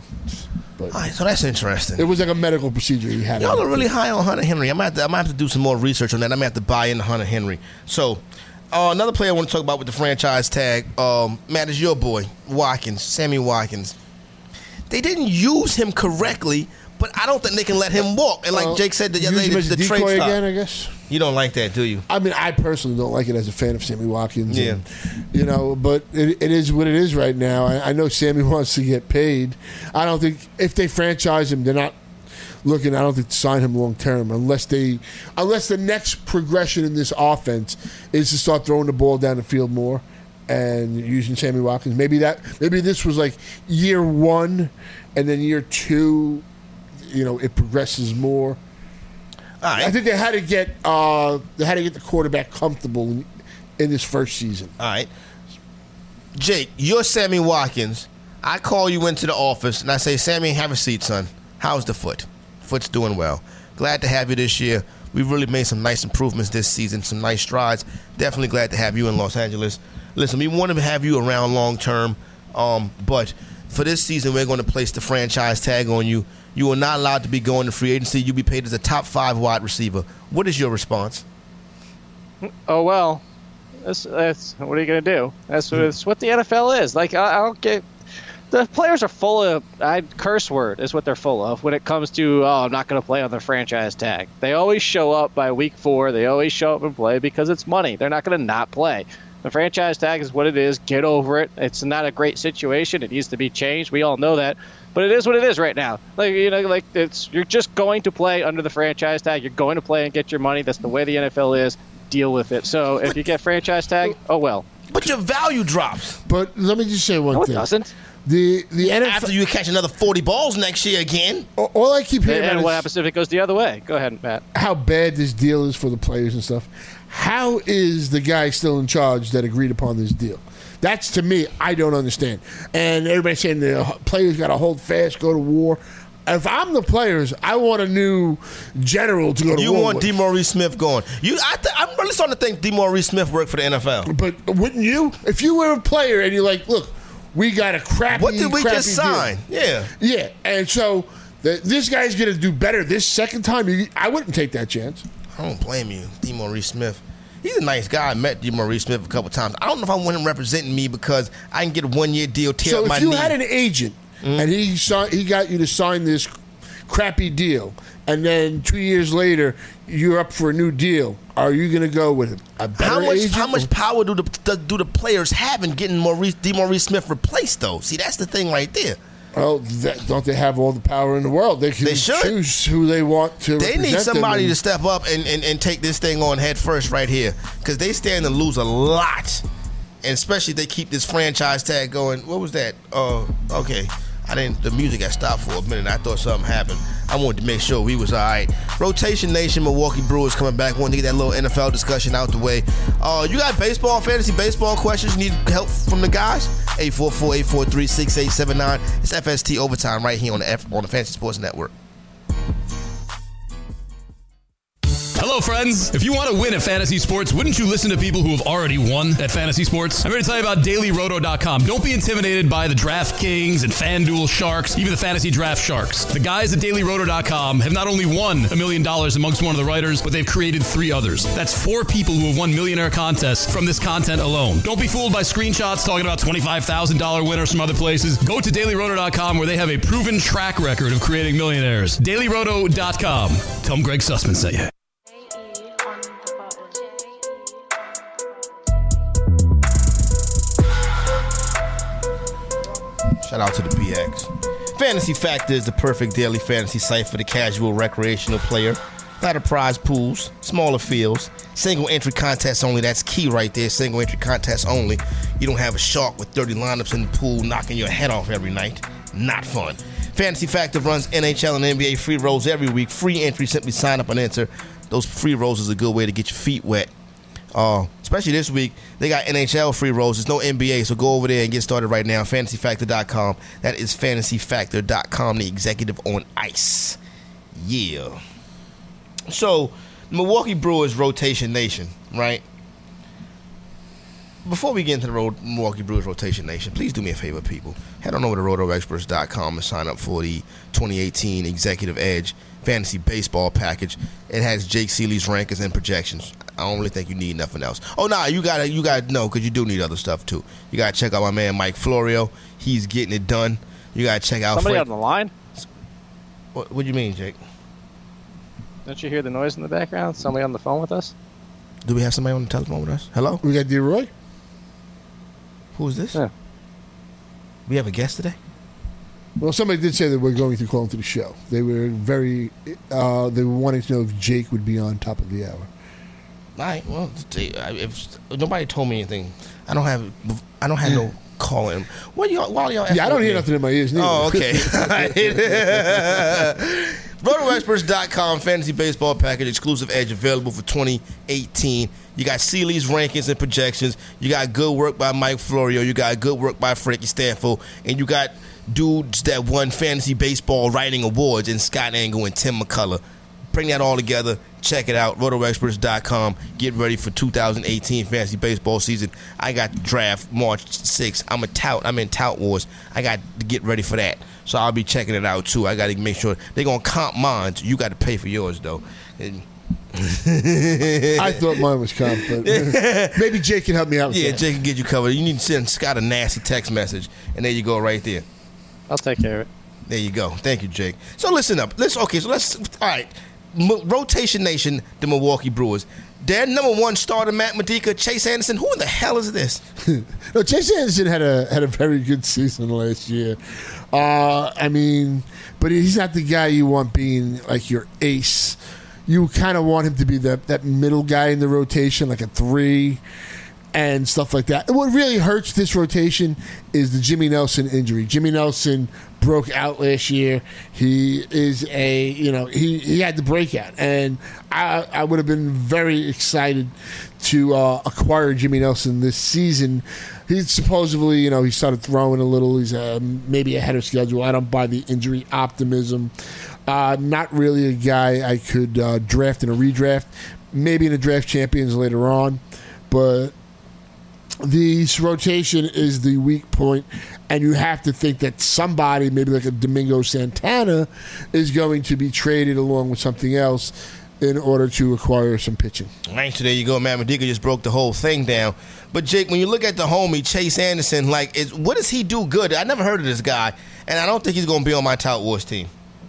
Speaker 12: But
Speaker 10: All right, so that's interesting.
Speaker 12: it was like a medical procedure he had.
Speaker 10: Y'all are really high on Hunter Henry. I'm gonna have to, I'm gonna have to do some more research on that. I'm gonna have to buy into Hunter Henry. So, uh, another player I want to talk about with the franchise tag, um, Matt, is your boy Watkins, Sammy Watkins. They didn't use him correctly, but I don't think they can let him walk. And like
Speaker 12: Uh,
Speaker 10: Jake said the other
Speaker 12: use
Speaker 10: day,
Speaker 12: him as
Speaker 10: the,
Speaker 12: a
Speaker 10: the trade
Speaker 12: decoy
Speaker 10: stop.
Speaker 12: again, I guess.
Speaker 10: You don't like that, do you?
Speaker 12: I mean, I personally don't like it as a fan of Sammy Watkins.
Speaker 10: Yeah.
Speaker 12: And, you know, but it, it is what it is right now. I, I know Sammy wants to get paid. I don't think if they franchise him, they're not looking. I don't think to sign him long term unless they, unless the next progression in this offense is to start throwing the ball down the field more and using Sammy Watkins. Maybe that. Maybe this was like year one, and then year two, you know, it progresses more.
Speaker 10: All right.
Speaker 12: I think they had to get uh, they had to get the quarterback comfortable in, in this first season.
Speaker 10: All right. Jake, you're Sammy Watkins. I call you into the office and I say, Sammy, have a seat, son. How's the foot? Foot's doing well. Glad to have you this year. We've really made some nice improvements this season, some nice strides. Definitely glad to have you in Los Angeles. Listen, we want to have you around long term, um, but for this season, we're going to place the franchise tag on you. You are not allowed to be going to free agency. You'll be paid as a top five wide receiver. What is your response?
Speaker 11: Oh well, that's, that's what are you gonna do? That's, that's what the N F L is. Like I, I don't get. The players are full of I, curse word is what they're full of when it comes to oh I'm not going to play on the franchise tag. They always show up by week four. They always show up and play because it's money. They're not going to not play. The franchise tag is what it is. Get over it. It's not a great situation. It needs to be changed. We all know that, but it is what it is right now. Like you know, like it's you're just going to play under the franchise tag. You're going to play and get your money. That's the way the N F L is. Deal with it. So if you get franchise tag, oh well.
Speaker 10: But your value drops.
Speaker 12: But let me just say one
Speaker 11: No, it
Speaker 12: thing.
Speaker 11: doesn't.
Speaker 12: The the N F L.
Speaker 10: After you catch another forty balls next year again.
Speaker 12: All I keep hearing
Speaker 11: And,
Speaker 12: about
Speaker 11: and what
Speaker 12: is
Speaker 11: happens if it goes the other way? Go ahead, Matt.
Speaker 12: how bad this deal is for the players and stuff. How is the guy still in charge that agreed upon this deal? That's, to me, I don't understand. And everybody's saying the players got to hold fast, go to war. If I'm the players, I want a new general to go to
Speaker 10: You
Speaker 12: war
Speaker 10: want
Speaker 12: with.
Speaker 10: DeMaurice Smith going. You, I th- I'm really starting to think DeMaurice Smith worked for the N F L.
Speaker 12: But wouldn't you? If you were a player and you're like, look, we got a crappy
Speaker 10: What did we
Speaker 12: crappy
Speaker 10: just
Speaker 12: deal.
Speaker 10: sign? Yeah.
Speaker 12: Yeah, and so the, this guy's going to do better this second time. You, I wouldn't take that chance.
Speaker 10: I don't blame you, DeMaurice Smith. He's a nice guy. I met DeMaurice Smith a couple times. I don't know if I want him representing me because I can get a one-year deal, tear
Speaker 12: so
Speaker 10: up my knee.
Speaker 12: So if you had an agent mm-hmm. and he saw, he got you to sign this crappy deal, and then two years later you're up for a new deal, are you going to go with him? A better
Speaker 10: how much
Speaker 12: agent?
Speaker 10: How much power do the do the players have in getting Maurice, DeMaurice Smith replaced, though? See, that's the thing right there.
Speaker 12: Well, that, don't they have all the power in the world? They can
Speaker 10: they should.
Speaker 12: choose who they want to
Speaker 10: They
Speaker 12: represent
Speaker 10: need somebody
Speaker 12: them
Speaker 10: to step up and, and, and take this thing on head first right here, because they stand to lose a lot, and especially if they keep this franchise tag going. What was that? Oh, uh, okay. I didn't. The music got stopped for a minute. I thought something happened. I wanted to make sure we was all right. Rotation Nation, Milwaukee Brewers coming back. Wanted to get that little N F L discussion out the way. Uh, you got baseball, fantasy baseball questions? You need help from the guys? eight four four, eight four three, six eight seven nine. It's F S T Overtime right here on the F- on the Fantasy Sports Network.
Speaker 7: Hello, friends. If you want to win at Fantasy Sports, wouldn't you listen to people who have already won at Fantasy Sports? I'm here to tell you about Daily Roto dot com. Don't be intimidated by the DraftKings and FanDuel Sharks, even the Fantasy Draft Sharks. The guys at Daily Roto dot com have not only won a million dollars amongst one of the writers, but they've created three others. That's four people who have won millionaire contests from this content alone. Don't be fooled by screenshots talking about twenty-five thousand dollars winners from other places. Go to Daily Roto dot com where they have a proven track record of creating millionaires. Daily Roto dot com. Tell them Greg Sussman sent you.
Speaker 10: Shout out to the B X. Fantasy Factor is the perfect daily fantasy site for the casual recreational player. Ladder prize pools, smaller fields, single entry contests only. That's key right there. Single entry contests only. You don't have a shark with thirty lineups in the pool knocking your head off every night. Not fun. Fantasy Factor runs N H L and N B A free rolls every week. Free entry. Simply sign up and enter. Those free rolls is a good way to get your feet wet. Uh, especially this week, they got N H L free rolls. There's no N B A, so go over there and get started right now. fantasy factor dot com. That is fantasy factor dot com, the executive on ice. Yeah. So, Milwaukee Brewers Rotation Nation, right? Before we get into the road, Milwaukee Brewers Rotation Nation, please do me a favor, people. Head on over to roto experts dot com and sign up for the twenty eighteen Executive Edge Fantasy Baseball Package. It has Jake Seeley's rankings and projections. I don't really think you need nothing else. Oh, nah, you gotta, you gotta know, because you do need other stuff, too. You gotta check out my man Mike Florio. He's getting it done. You gotta check out
Speaker 11: Somebody
Speaker 10: Frank-
Speaker 11: on the line?
Speaker 10: What, what do you mean, Jake?
Speaker 11: Don't you hear the noise in the background? Somebody on the phone with us?
Speaker 10: Do we have somebody on the telephone with us? Hello?
Speaker 12: We got D-Roy.
Speaker 10: Who's this?
Speaker 11: Yeah.
Speaker 10: We have a guest today?
Speaker 12: Well, somebody did say that we're going to call into the show. They were very, uh, they were wanting to know if Jake would be on top of the hour.
Speaker 10: All right. Well, if nobody told me anything, I don't have, I don't have no calling. What y'all? While y'all?
Speaker 12: Yeah, I don't hear nothing in my ears. Neither.
Speaker 10: Oh, okay. roto experts dot com Fantasy Baseball Package exclusive edge available for twenty eighteen. You got Seeley's rankings and projections. You got good work by Mike Florio. You got good work by Frankie Stanfield, and you got dudes that won fantasy baseball writing awards in Scott Engel and Tim McCullough. Bring that all together. Check it out. roto experts dot com. Get ready for two thousand eighteen fantasy baseball season. I got the draft March sixth. I'm a tout. I'm in Tout Wars. I got to get ready for that. So I'll be checking it out, too. I got to make sure they're going to comp mine. You got to pay for yours, though. And
Speaker 12: I thought mine was comp, but maybe Jake can help me out with
Speaker 10: Yeah,
Speaker 12: that.
Speaker 10: Jake can get you covered. You need to send Scott a nasty text message, and there you go right there.
Speaker 11: I'll take care of it.
Speaker 10: There you go. Thank you, Jake. So listen up. Let's okay. So let's all right. M- Rotation Nation, the Milwaukee Brewers. Their number one starter, Matt Medica, Chase Anderson. Who in the hell is this?
Speaker 12: No, Chase Anderson had a had a very good season last year. Uh, I mean, but he's not the guy you want being like your ace. You kind of want him to be that that middle guy in the rotation, like a three. And stuff like that. And what really hurts this rotation is the Jimmy Nelson injury. Jimmy Nelson broke out last year. He is a, you know, he, he had the breakout. And I, I would have been very excited to uh, acquire Jimmy Nelson this season. He's supposedly, you know, he started throwing a little. He's uh, maybe ahead of schedule. I don't buy the injury optimism. Uh, not really a guy I could uh, draft in a redraft. Maybe in a draft champions later on. But this rotation is the weak point, and you have to think that somebody, maybe like a Domingo Santana, is going to be traded along with something else. in order to acquire some pitching.
Speaker 10: All right, so there you go. Matt Madiga just broke the whole thing down. But, Jake, when you look at the homie, Chase Anderson, like, is, what does he do good? I never heard of this guy, and I don't think he's going to be on my Tout Wars team.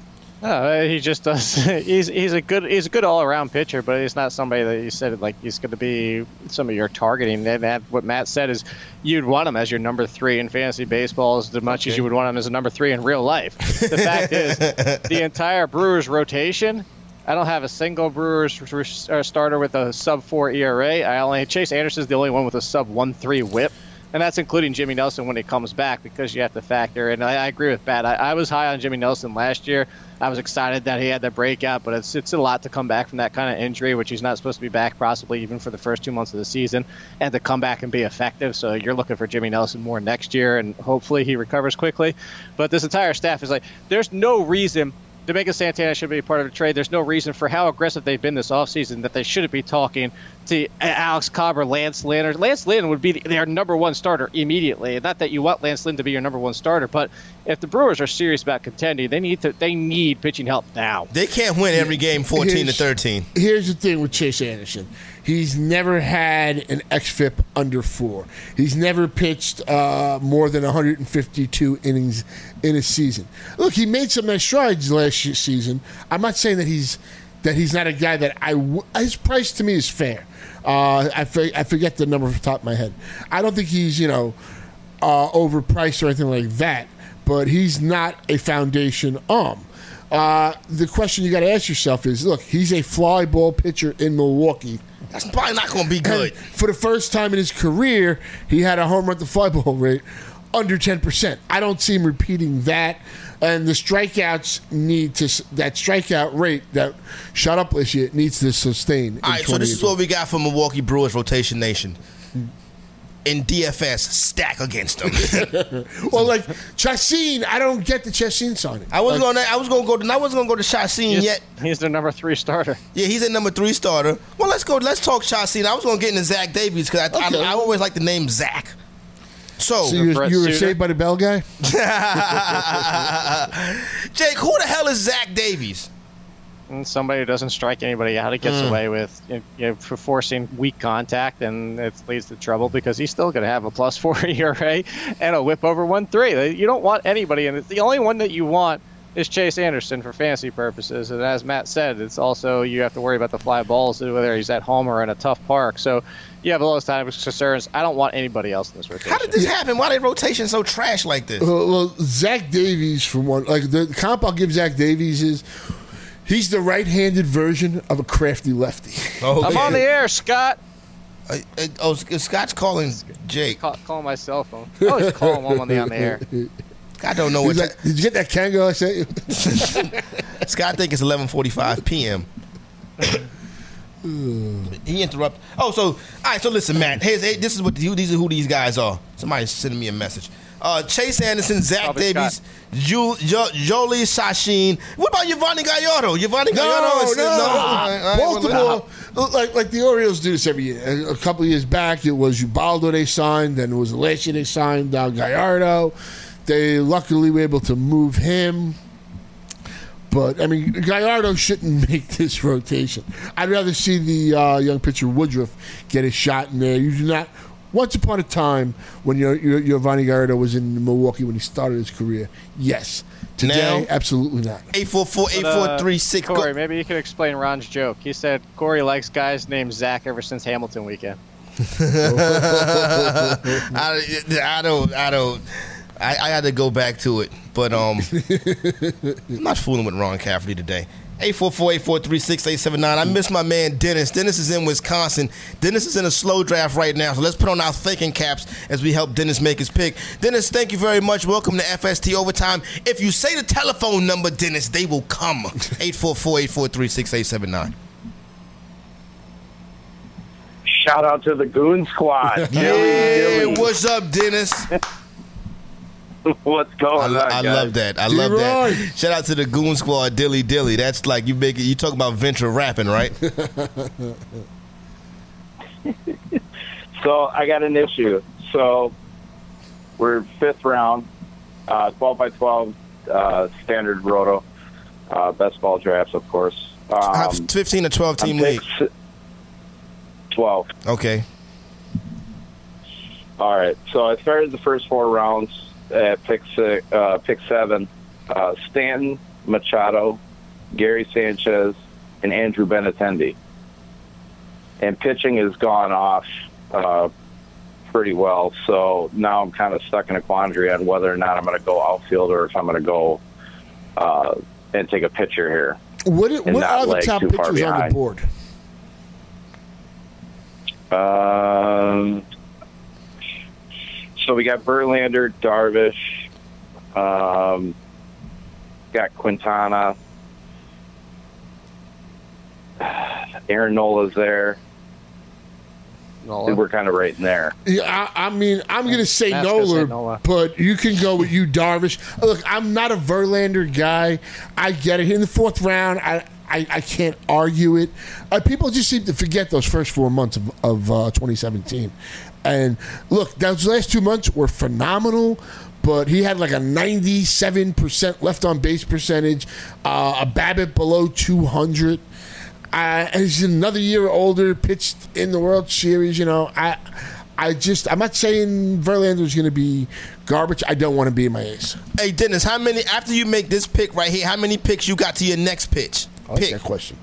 Speaker 11: No, he just does. He's he's a good he's a good all around pitcher, but he's not somebody that you said like he's going to be some of your targeting. And that, what Matt said is you'd want him as your number three in fantasy baseball as much okay. as you would want him as a number three in real life. The fact is, the entire Brewers rotation, I don't have a single Brewers starter with a sub four E R A. I only Chase Anderson's the only one with a sub one three WHIP. And that's including Jimmy Nelson when he comes back, because you have to factor. And I, I agree with Pat. I, I was high on Jimmy Nelson last year. I was excited that he had that breakout, but it's it's a lot to come back from that kind of injury, which he's not supposed to be back possibly even for the first two months of the season, and to come back and be effective. So you're looking for Jimmy Nelson more next year, and hopefully he recovers quickly. But this entire staff is like, there's no reason Domingo Santana should be a part of the trade. There's no reason for how aggressive they've been this offseason that they shouldn't be talking to Alex Cobb or Lance Lynn. Or Lance Lynn would be their number one starter immediately. Not that you want Lance Lynn to be your number one starter, but if the Brewers are serious about contending, they need to they need pitching help now.
Speaker 10: They can't win every game fourteen to thirteen.
Speaker 12: Here's the thing with Chase Anderson. He's never had an X F I P under four. He's never pitched uh, more than one hundred fifty-two innings in a season. Look, he made some nice strides last season. I'm not saying that he's that he's not a guy that I w- his price to me is fair. Uh, I, f- I forget the number off the top of my head. I don't think he's you know uh, overpriced or anything like that. But he's not a foundation arm. Uh, the question you got to ask yourself is: look, he's a fly ball pitcher in Milwaukee.
Speaker 10: That's probably not going to be good.
Speaker 12: And for the first time in his career, he had a home run to fly ball rate under ten percent. I don't see him repeating that. And the strikeouts need to, that strikeout rate that shot up this year needs to sustain.
Speaker 10: All right, so this is what we got from Milwaukee Brewers Rotation Nation. In D F S, stack against them.
Speaker 12: Well, like Chacin, I don't get the Chacin signing.
Speaker 10: I was
Speaker 12: like,
Speaker 10: going. I was going to go. I wasn't going to go to Chacin yet.
Speaker 11: He's their number three starter.
Speaker 10: Yeah, he's a number three starter. Well, let's go. Let's talk Chacin. I was going to get into Zach Davies because I, okay. I, I always like the name Zach. So,
Speaker 12: so you, you were saved by the bell guy?
Speaker 10: Jake, who the hell is Zach Davies?
Speaker 11: And somebody who doesn't strike anybody out. He gets mm. away with you know, for forcing weak contact, and it leads to trouble because he's still going to have a plus four E R A and a whip over one three. You don't want anybody, and the only one that you want is Chase Anderson for fantasy purposes. And as Matt said, it's also you have to worry about the fly balls, whether he's at home or in a tough park. So you have a lot of time concerns. I don't want anybody else in this rotation.
Speaker 10: How did this happen? Why did rotation so trash like this?
Speaker 12: Uh, well, Zach Davies, for one, like the comp I'll give Zach Davies is he's the right-handed version of a crafty lefty.
Speaker 11: Oh, I'm on the air, Scott.
Speaker 10: Uh, uh, oh, Scott's calling Jake.
Speaker 11: Call, calling my cell phone. I always call him on the on the air.
Speaker 10: I don't know what.
Speaker 12: Like, did you get that Kango I sent
Speaker 10: you? Scott think it's eleven forty-five p.m. He interrupted. Oh, so all right. So listen, Matt. Here's, hey, this is what these are who these guys are. Somebody's sending me a message. Uh, Chase Anderson, Zach Probably Davies, jo- jo- Jolie Chacin. What about Giovanni Gallardo? Giovanni
Speaker 12: no,
Speaker 10: Gallardo is
Speaker 12: no.
Speaker 10: no. Right,
Speaker 12: Baltimore, well, like like the Orioles do this every year. A couple of years back, it was Ubaldo they signed. Then it was last year they signed uh, Gallardo. They luckily were able to move him. But, I mean, Gallardo shouldn't make this rotation. I'd rather see the uh, young pitcher Woodruff get a shot in there. You do not. Once upon a time, when your your Giovanni Gallardo was in Milwaukee when he started his career, yes. Today, now, absolutely not.
Speaker 10: eight four four, eight four three six
Speaker 11: Corey, go. Maybe you could explain Ron's joke. He said Corey likes guys named Zach ever since Hamilton weekend.
Speaker 10: I, I don't. I don't. I, I had to go back to it, but um, I'm not fooling with Ron Cafferty today. eight four four, eight four three, six eight seven nine. I miss my man Dennis. Dennis is in Wisconsin. Dennis is in a slow draft right now, so let's put on our thinking caps as we help Dennis make his pick. Dennis, thank you very much. Welcome to F S T Overtime. If you say the telephone number, Dennis, they will come. eight four four, eight four three, six eight seven nine.
Speaker 13: Shout out to the Goon Squad.
Speaker 10: Hey, what's up, Dennis?
Speaker 13: What's going
Speaker 10: I,
Speaker 13: on?
Speaker 10: I
Speaker 13: guys?
Speaker 10: love that. I love that. Shout out to the Goon Squad, Dilly Dilly. That's like you make it. You talk about venture rapping, right?
Speaker 13: So I got an issue. So we're fifth round, uh, twelve by twelve uh, standard roto, uh, best ball drafts, of course. Um,
Speaker 10: fifteen or twelve team
Speaker 13: I'm
Speaker 10: league.
Speaker 13: pick twelve.
Speaker 10: Okay.
Speaker 13: All right. So I started the first four rounds at pick six, uh, pick seven. Uh, Stanton, Machado, Gary Sanchez, and Andrew Benintendi. And pitching has gone off uh, pretty well. So now I'm kind of stuck in a quandary on whether or not I'm going to go outfield or if I'm going to go uh, and take a pitcher here.
Speaker 12: What, what are the top pitchers on the
Speaker 13: behind.
Speaker 12: board?
Speaker 13: Um, so we got Verlander, Darvish, um, got Quintana, Aaron Nola's there.
Speaker 11: Nola.
Speaker 13: We're kind of right in there.
Speaker 12: Yeah, I, I mean, I'm going to say
Speaker 11: Matt's gonna say
Speaker 12: Nola,
Speaker 11: Nola.
Speaker 12: but you can go with you, Darvish. Look, I'm not a Verlander guy. I get it. In the fourth round, I I, I can't argue it. Uh, people just seem to forget those first four months of, of uh, twenty seventeen. And look, those last two months were phenomenal, but he had like a ninety-seven percent left on base percentage, uh, a BABIP below two hundred. Uh, and he's another year older, pitched in the World Series. You know, I, I just, I'm not saying Verlander's going to be garbage. I don't want to be my ace.
Speaker 10: Hey, Dennis, how many, after you make this pick right here, how many picks you got to your next pitch?
Speaker 12: Oh, that's that question.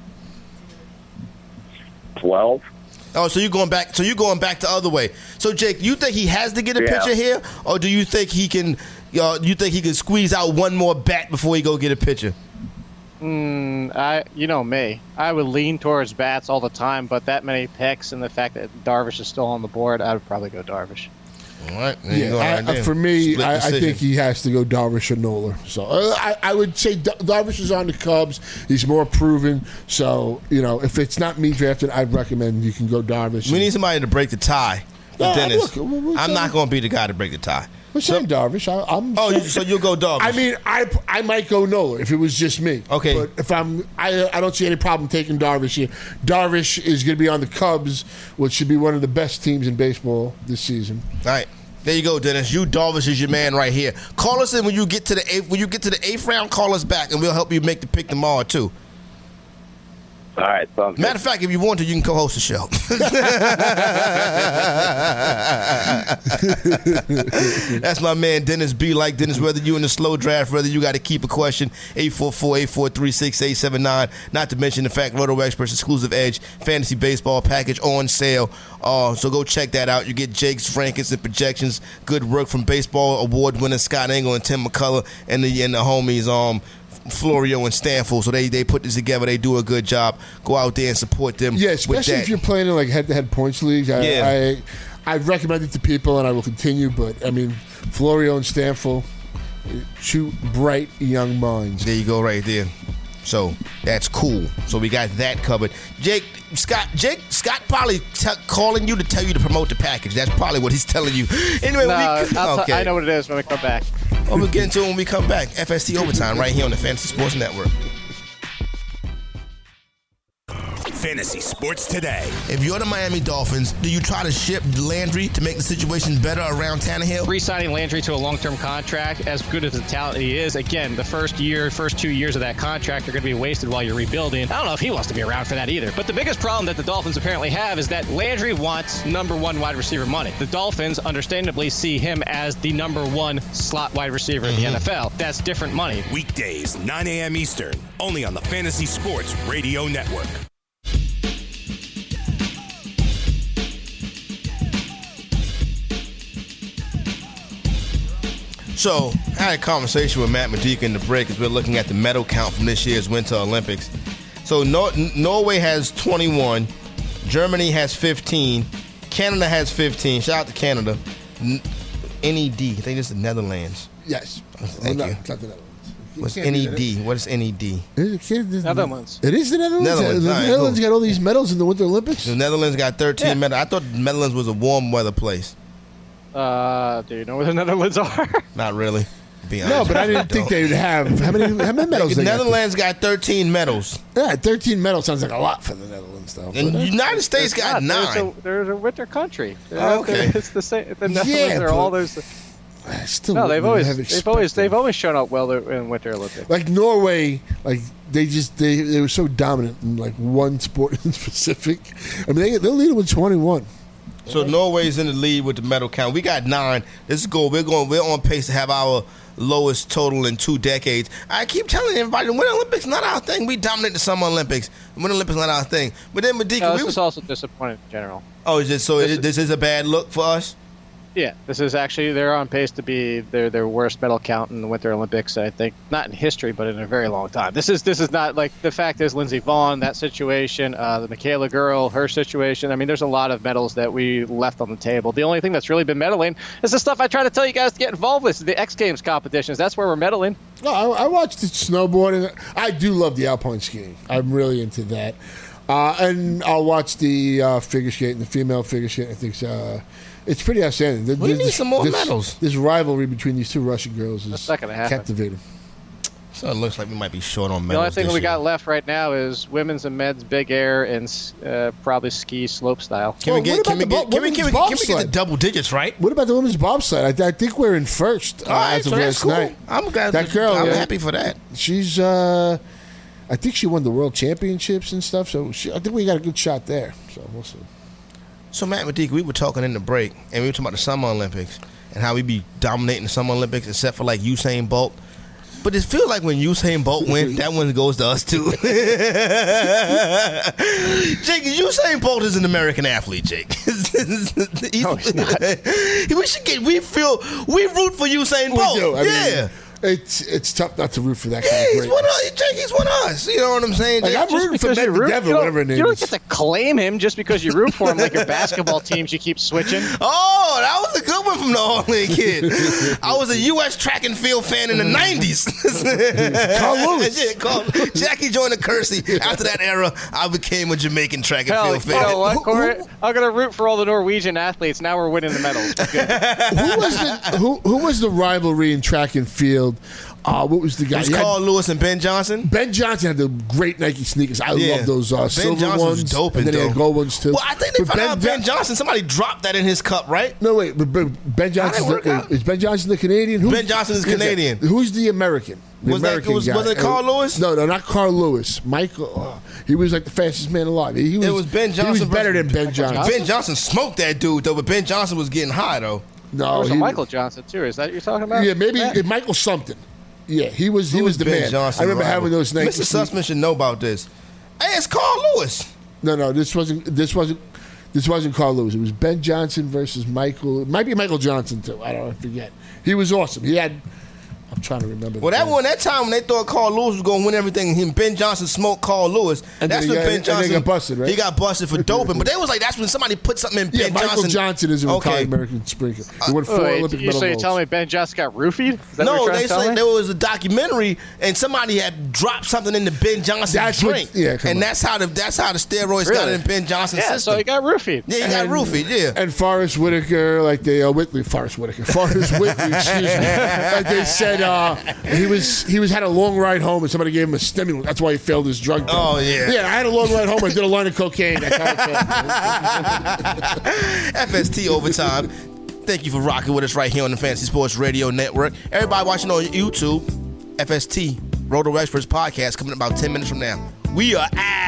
Speaker 13: twelve.
Speaker 10: Oh, so you're going back. So you're going back the other way. So Jake, you think he has to get a
Speaker 13: Yeah.
Speaker 10: pitcher here, or do you think he can? Uh, you think he can squeeze out one more bat before he go get a pitcher?
Speaker 11: Mm, I, you know me, I would lean towards bats all the time, but that many picks and the fact that Darvish is still on the board, I would probably go Darvish.
Speaker 10: All right. There you
Speaker 12: Yeah,
Speaker 10: go,
Speaker 12: I,
Speaker 10: right there.
Speaker 12: for me,
Speaker 10: Split
Speaker 12: I, I
Speaker 10: decision.
Speaker 12: think he has to go Darvish or Nola. So uh, I, I would say D- Darvish is on the Cubs. He's more proven. So, you know, if it's not me drafted, I'd recommend you can go Darvish.
Speaker 10: We need somebody to break the tie.
Speaker 12: No,
Speaker 10: Dennis,
Speaker 12: look, we're
Speaker 10: I'm not going to be the guy to break the tie.
Speaker 12: We're saying Darvish. I, I'm
Speaker 10: Oh, you, so you'll go Darvish?
Speaker 12: I mean, I I might go Nola if it was just me.
Speaker 10: Okay.
Speaker 12: But if I'm, I I don't see any problem taking Darvish here. Darvish is going to be on the Cubs, which should be one of the best teams in baseball this season.
Speaker 10: All right. There you go, Dennis. You Darvish is your man right here. Call us in when you get to the eighth. When you get to the eighth round, call us back, and we'll help you make the pick tomorrow too.
Speaker 13: All right, sounds good.
Speaker 10: Matter of fact, if you want to, you can co-host the show. That's my man, Dennis B. Like Dennis, whether you in the slow draft, whether you got to keep a question, eight four four, eight four three, six eight seven nine. Not to mention the fact Roto Experts exclusive Edge fantasy baseball package on sale. Uh, so go check that out. You get Jake's rankings and projections. Good work from baseball award winner Scott Engel and Tim McCullough and the, and the homies, um, Florio and Stanfield, so they, they put this together. They do a good job. Go out there and support them.
Speaker 12: Yeah,
Speaker 10: with
Speaker 12: especially
Speaker 10: that.
Speaker 12: if you're playing in like head-to-head points leagues. I,
Speaker 10: Yeah.
Speaker 12: I I've recommended it to people, and I will continue. But I mean, Florio and Stanfield, two bright young minds.
Speaker 10: There you go, right there. So that's cool. So we got that covered. Jake, Scott, Jake, Scott probably t- calling you to tell you to promote the package. That's probably what he's telling you. Anyway,
Speaker 11: No,
Speaker 10: we,
Speaker 11: I'll
Speaker 10: okay.
Speaker 11: t- I know what it is when we come back.
Speaker 10: Well, we'll get into it when we come back. F S T Overtime right here on the Fantasy Sports Network.
Speaker 2: Fantasy Sports Today.
Speaker 10: If you're the Miami Dolphins, do you try to ship Landry to make the situation better around Tannehill?
Speaker 11: Re-signing Landry to a long-term contract, as good as the talent he is, again, the first year, first two years of that contract are going to be wasted while you're rebuilding. I don't know if he wants to be around for that either. But the biggest problem that the Dolphins apparently have is that Landry wants number one wide receiver money. The Dolphins understandably see him as the number one slot wide receiver in the N F L. That's different money.
Speaker 2: Weekdays, nine a.m. Eastern, only on the Fantasy Sports Radio Network.
Speaker 10: So, I had a conversation with Matt Medica in the break as we're looking at the medal count from this year's Winter Olympics. So, Nor- Norway has twenty-one, Germany has fifteen, Canada has fifteen. Shout out to Canada. N- N E D, I think it's the Netherlands.
Speaker 12: Yes.
Speaker 10: Thank
Speaker 12: Oh, no,
Speaker 10: you.
Speaker 12: it's not the Netherlands. You
Speaker 10: What's
Speaker 12: can't
Speaker 10: N
Speaker 12: do
Speaker 10: E
Speaker 12: that.
Speaker 10: D? What is N E D?
Speaker 12: Is it, can't- this-
Speaker 11: Netherlands.
Speaker 12: It is the Netherlands.
Speaker 10: Netherlands,
Speaker 12: The
Speaker 10: all right,
Speaker 12: Netherlands
Speaker 10: cool.
Speaker 12: got all these medals in the Winter Olympics.
Speaker 10: The Netherlands got thirteen
Speaker 11: Yeah.
Speaker 10: medals. I thought the Netherlands was a warm weather place.
Speaker 11: Uh, do you know where the Netherlands are?
Speaker 10: Not really. to Be
Speaker 12: No,
Speaker 10: honest
Speaker 12: but I
Speaker 10: with you,
Speaker 12: didn't think
Speaker 10: don't.
Speaker 12: they'd have how many how many medals.
Speaker 10: The
Speaker 12: they got?
Speaker 10: Netherlands got thirteen medals.
Speaker 12: Yeah, thirteen medals sounds like a lot for the Netherlands, though.
Speaker 10: And
Speaker 12: But, uh,
Speaker 10: the United States got
Speaker 11: Not.
Speaker 10: nine.
Speaker 11: There's a, there's a winter country.
Speaker 10: Oh, okay.
Speaker 11: It's the same. The Netherlands
Speaker 12: Yeah,
Speaker 11: are all
Speaker 12: but-
Speaker 11: those.
Speaker 12: I still
Speaker 11: no, they've
Speaker 12: wouldn't
Speaker 11: always
Speaker 12: have
Speaker 11: they've
Speaker 12: expected.
Speaker 11: always they've always shown up well in Winter Olympics.
Speaker 12: Like Norway, like they just they, they were so dominant in like one sport in specific. I mean, they they're leading with twenty-one.
Speaker 10: So Norway's in the lead with the medal count. We got nine. Let's go. We're going. We're on pace to have our lowest total in two decades. I keep telling everybody, the Winter Olympics not our thing. We dominate the Summer Olympics. The Winter Olympics not our thing. But then Madika,
Speaker 11: No,
Speaker 10: we
Speaker 11: this
Speaker 10: was
Speaker 11: is also disappointing in general.
Speaker 10: Oh, is it so?
Speaker 11: This
Speaker 10: This, this is a bad look for us.
Speaker 11: Yeah, this is actually they're on pace to be their their worst medal count in the Winter Olympics. I think not in history, but in a very long time. This is this is not like the fact is Lindsey Vonn, that situation, uh, the Michaela girl, her situation. I mean, there's a lot of medals that we left on the table. The only thing that's really been medaling is the stuff I try to tell you guys to get involved with, the X Games competitions. That's where we're medaling.
Speaker 12: No, I, I watched the snowboarding. I do love the alpine skiing. I'm really into that. Uh, and I'll watch the uh, figure skating, the female figure skating. I think uh, it's pretty outstanding. There-
Speaker 10: We need
Speaker 12: this-
Speaker 10: some more
Speaker 12: this-
Speaker 10: medals.
Speaker 12: This rivalry between these two Russian girls is
Speaker 11: That's not gonna happen.
Speaker 12: captivating.
Speaker 10: So it looks like we might be short on
Speaker 11: The only
Speaker 10: medals.
Speaker 11: thing
Speaker 10: this
Speaker 11: we
Speaker 10: year.
Speaker 11: got left right now is women's and men's big air and uh, probably ski slope style.
Speaker 10: Can we
Speaker 12: Well,
Speaker 10: get?
Speaker 12: what
Speaker 10: Can
Speaker 12: about
Speaker 10: we
Speaker 12: the
Speaker 10: get?
Speaker 12: bo-
Speaker 10: Can we, can, we, can we
Speaker 12: women's
Speaker 10: get the
Speaker 12: bobsled?
Speaker 10: double digits right?
Speaker 12: What about the women's bobsled? I, I think we're in first uh,
Speaker 10: All right,
Speaker 12: as of
Speaker 10: so that's
Speaker 12: last
Speaker 10: cool.
Speaker 12: night.
Speaker 10: I'm glad.
Speaker 12: That girl,
Speaker 10: I'm
Speaker 12: yeah.
Speaker 10: happy for that.
Speaker 12: She's, uh, I think she won the world championships and stuff. So she, I think we got a good shot there. So we'll see.
Speaker 10: So Matt Madika, we were talking in the break, and we were talking about the Summer Olympics and how we be dominating the Summer Olympics, except for like Usain Bolt. But it feels like when Usain Bolt wins, that one goes to us too. Jake, Usain Bolt is an American athlete, Jake. He's-
Speaker 11: No, he's not.
Speaker 10: we should get. We feel we root for Usain Bolt.
Speaker 12: We do. I
Speaker 10: yeah.
Speaker 12: mean, it's it's tough not to root for that
Speaker 10: Yeah,
Speaker 12: kind of
Speaker 10: he's
Speaker 12: greatness.
Speaker 10: one of Jake. He's one of us. You know what I'm saying?
Speaker 12: Like,
Speaker 10: Jake?
Speaker 12: I'm
Speaker 10: Just
Speaker 12: rooting for
Speaker 11: Because you
Speaker 12: Medvedev,
Speaker 11: root- you don't-
Speaker 12: whatever her name
Speaker 11: You don't
Speaker 12: is.
Speaker 11: get to claim him just because you root for him like your basketball teams you keep switching.
Speaker 10: Oh, that was a good one from the All-In Kid. I was a U S track and field fan in the nineties.
Speaker 12: Carl Lewis.
Speaker 10: Yeah, Carl, Jackie joined the Kersey. After that era, I became a Jamaican track and
Speaker 11: Hell,
Speaker 10: field
Speaker 11: you
Speaker 10: fan.
Speaker 11: know what, Corey? I'm going to root for all the Norwegian athletes. Now we're winning the medals. We're good.
Speaker 12: who was the who, who was the rivalry in track and field? Uh, what was the guy?
Speaker 10: It was
Speaker 12: He had-
Speaker 10: Carl Lewis and Ben Johnson.
Speaker 12: Ben Johnson had the great Nike sneakers. I
Speaker 10: Yeah.
Speaker 12: love those uh,
Speaker 10: Ben
Speaker 12: silver
Speaker 10: Johnson was
Speaker 12: ones,
Speaker 10: doping,
Speaker 12: and then he had
Speaker 10: though.
Speaker 12: gold ones too.
Speaker 10: Well, I think they
Speaker 12: But
Speaker 10: found out Ben
Speaker 12: Jo-
Speaker 10: Johnson. Somebody dropped that in his cup, right?
Speaker 12: No, wait, but Ben Ben Johnson
Speaker 10: work out?
Speaker 12: is Ben Johnson the Canadian? Who's,
Speaker 10: Ben Johnson is
Speaker 12: who's that?
Speaker 10: Canadian.
Speaker 12: Who's the American? The
Speaker 10: Was that-
Speaker 12: American
Speaker 10: was-
Speaker 12: guy.
Speaker 10: was it Carl Lewis?
Speaker 12: No, no, not Carl Lewis. Michael. Oh, he was like the fastest man alive. He was.
Speaker 10: It was Ben Johnson.
Speaker 12: He was better
Speaker 10: versus-
Speaker 12: than Ben Johnson.
Speaker 10: Ben Johnson smoked that dude though, but Ben Johnson was getting high though.
Speaker 12: No,
Speaker 11: There was a
Speaker 12: he-
Speaker 11: Michael Johnson, too. Is that what you're talking about?
Speaker 12: Yeah, maybe
Speaker 11: Yeah.
Speaker 12: Michael something. Yeah, he was. He
Speaker 10: Who
Speaker 12: was the
Speaker 10: Ben
Speaker 12: man.
Speaker 10: Johnson
Speaker 12: I remember
Speaker 10: rival?
Speaker 12: having those Nike.
Speaker 10: Mister
Speaker 12: sneakers.
Speaker 10: Sussman should know about this. Hey, it's Carl Lewis.
Speaker 12: No, no, this wasn't. This wasn't. This wasn't Carl Lewis. It was Ben Johnson versus Michael. It might be Michael Johnson too. I don't I forget. He was awesome. He had. I'm trying to remember.
Speaker 10: Well,
Speaker 12: the
Speaker 10: that
Speaker 12: name.
Speaker 10: one, that time when they thought Carl Lewis was going to win everything, him Ben Johnson smoked Carl Lewis.
Speaker 12: And
Speaker 10: that's
Speaker 12: then he
Speaker 10: when
Speaker 12: got-
Speaker 10: Ben
Speaker 12: and then
Speaker 10: Johnson
Speaker 12: he got busted, right?
Speaker 10: He got busted for doping, but they was like, that's when somebody put something in
Speaker 12: Yeah,
Speaker 10: Ben
Speaker 12: Michael
Speaker 10: Johnson.
Speaker 12: Johnson is a retired
Speaker 10: Okay.
Speaker 12: American sprinter. He won four
Speaker 11: Wait,
Speaker 12: Olympic
Speaker 11: you,
Speaker 12: medal
Speaker 11: so you're
Speaker 12: golds.
Speaker 11: telling me Ben Johnson got roofied? Is that what
Speaker 10: No,
Speaker 11: you're trying
Speaker 10: they
Speaker 11: to tell
Speaker 10: said
Speaker 11: me?
Speaker 10: there was a documentary and somebody had dropped something in the Ben Johnson
Speaker 12: That's what-
Speaker 10: drink,
Speaker 12: yeah, come
Speaker 10: and
Speaker 12: on.
Speaker 10: that's how the that's how the steroids got
Speaker 11: Really?
Speaker 10: in Ben Johnson's
Speaker 11: Yeah,
Speaker 10: system.
Speaker 11: so he got roofied.
Speaker 10: yeah, he got
Speaker 12: And-
Speaker 10: roofied. Yeah,
Speaker 12: And Forrest Whitaker, like they uh, Whitley, Forrest Whitaker, Forrest Whitley, excuse me. Like they said, uh, he was he was had a long ride home and somebody gave him a stimulant. That's why he failed his drug test.
Speaker 10: Oh, yeah.
Speaker 12: Yeah, I had a long ride home. I did a line of cocaine. That's how it failed.
Speaker 10: F S T overtime. Thank you for rocking with us right here on the Fantasy Sports Radio Network. Everybody watching on YouTube, F S T Roto Experts podcast coming in about ten minutes from now. We are out.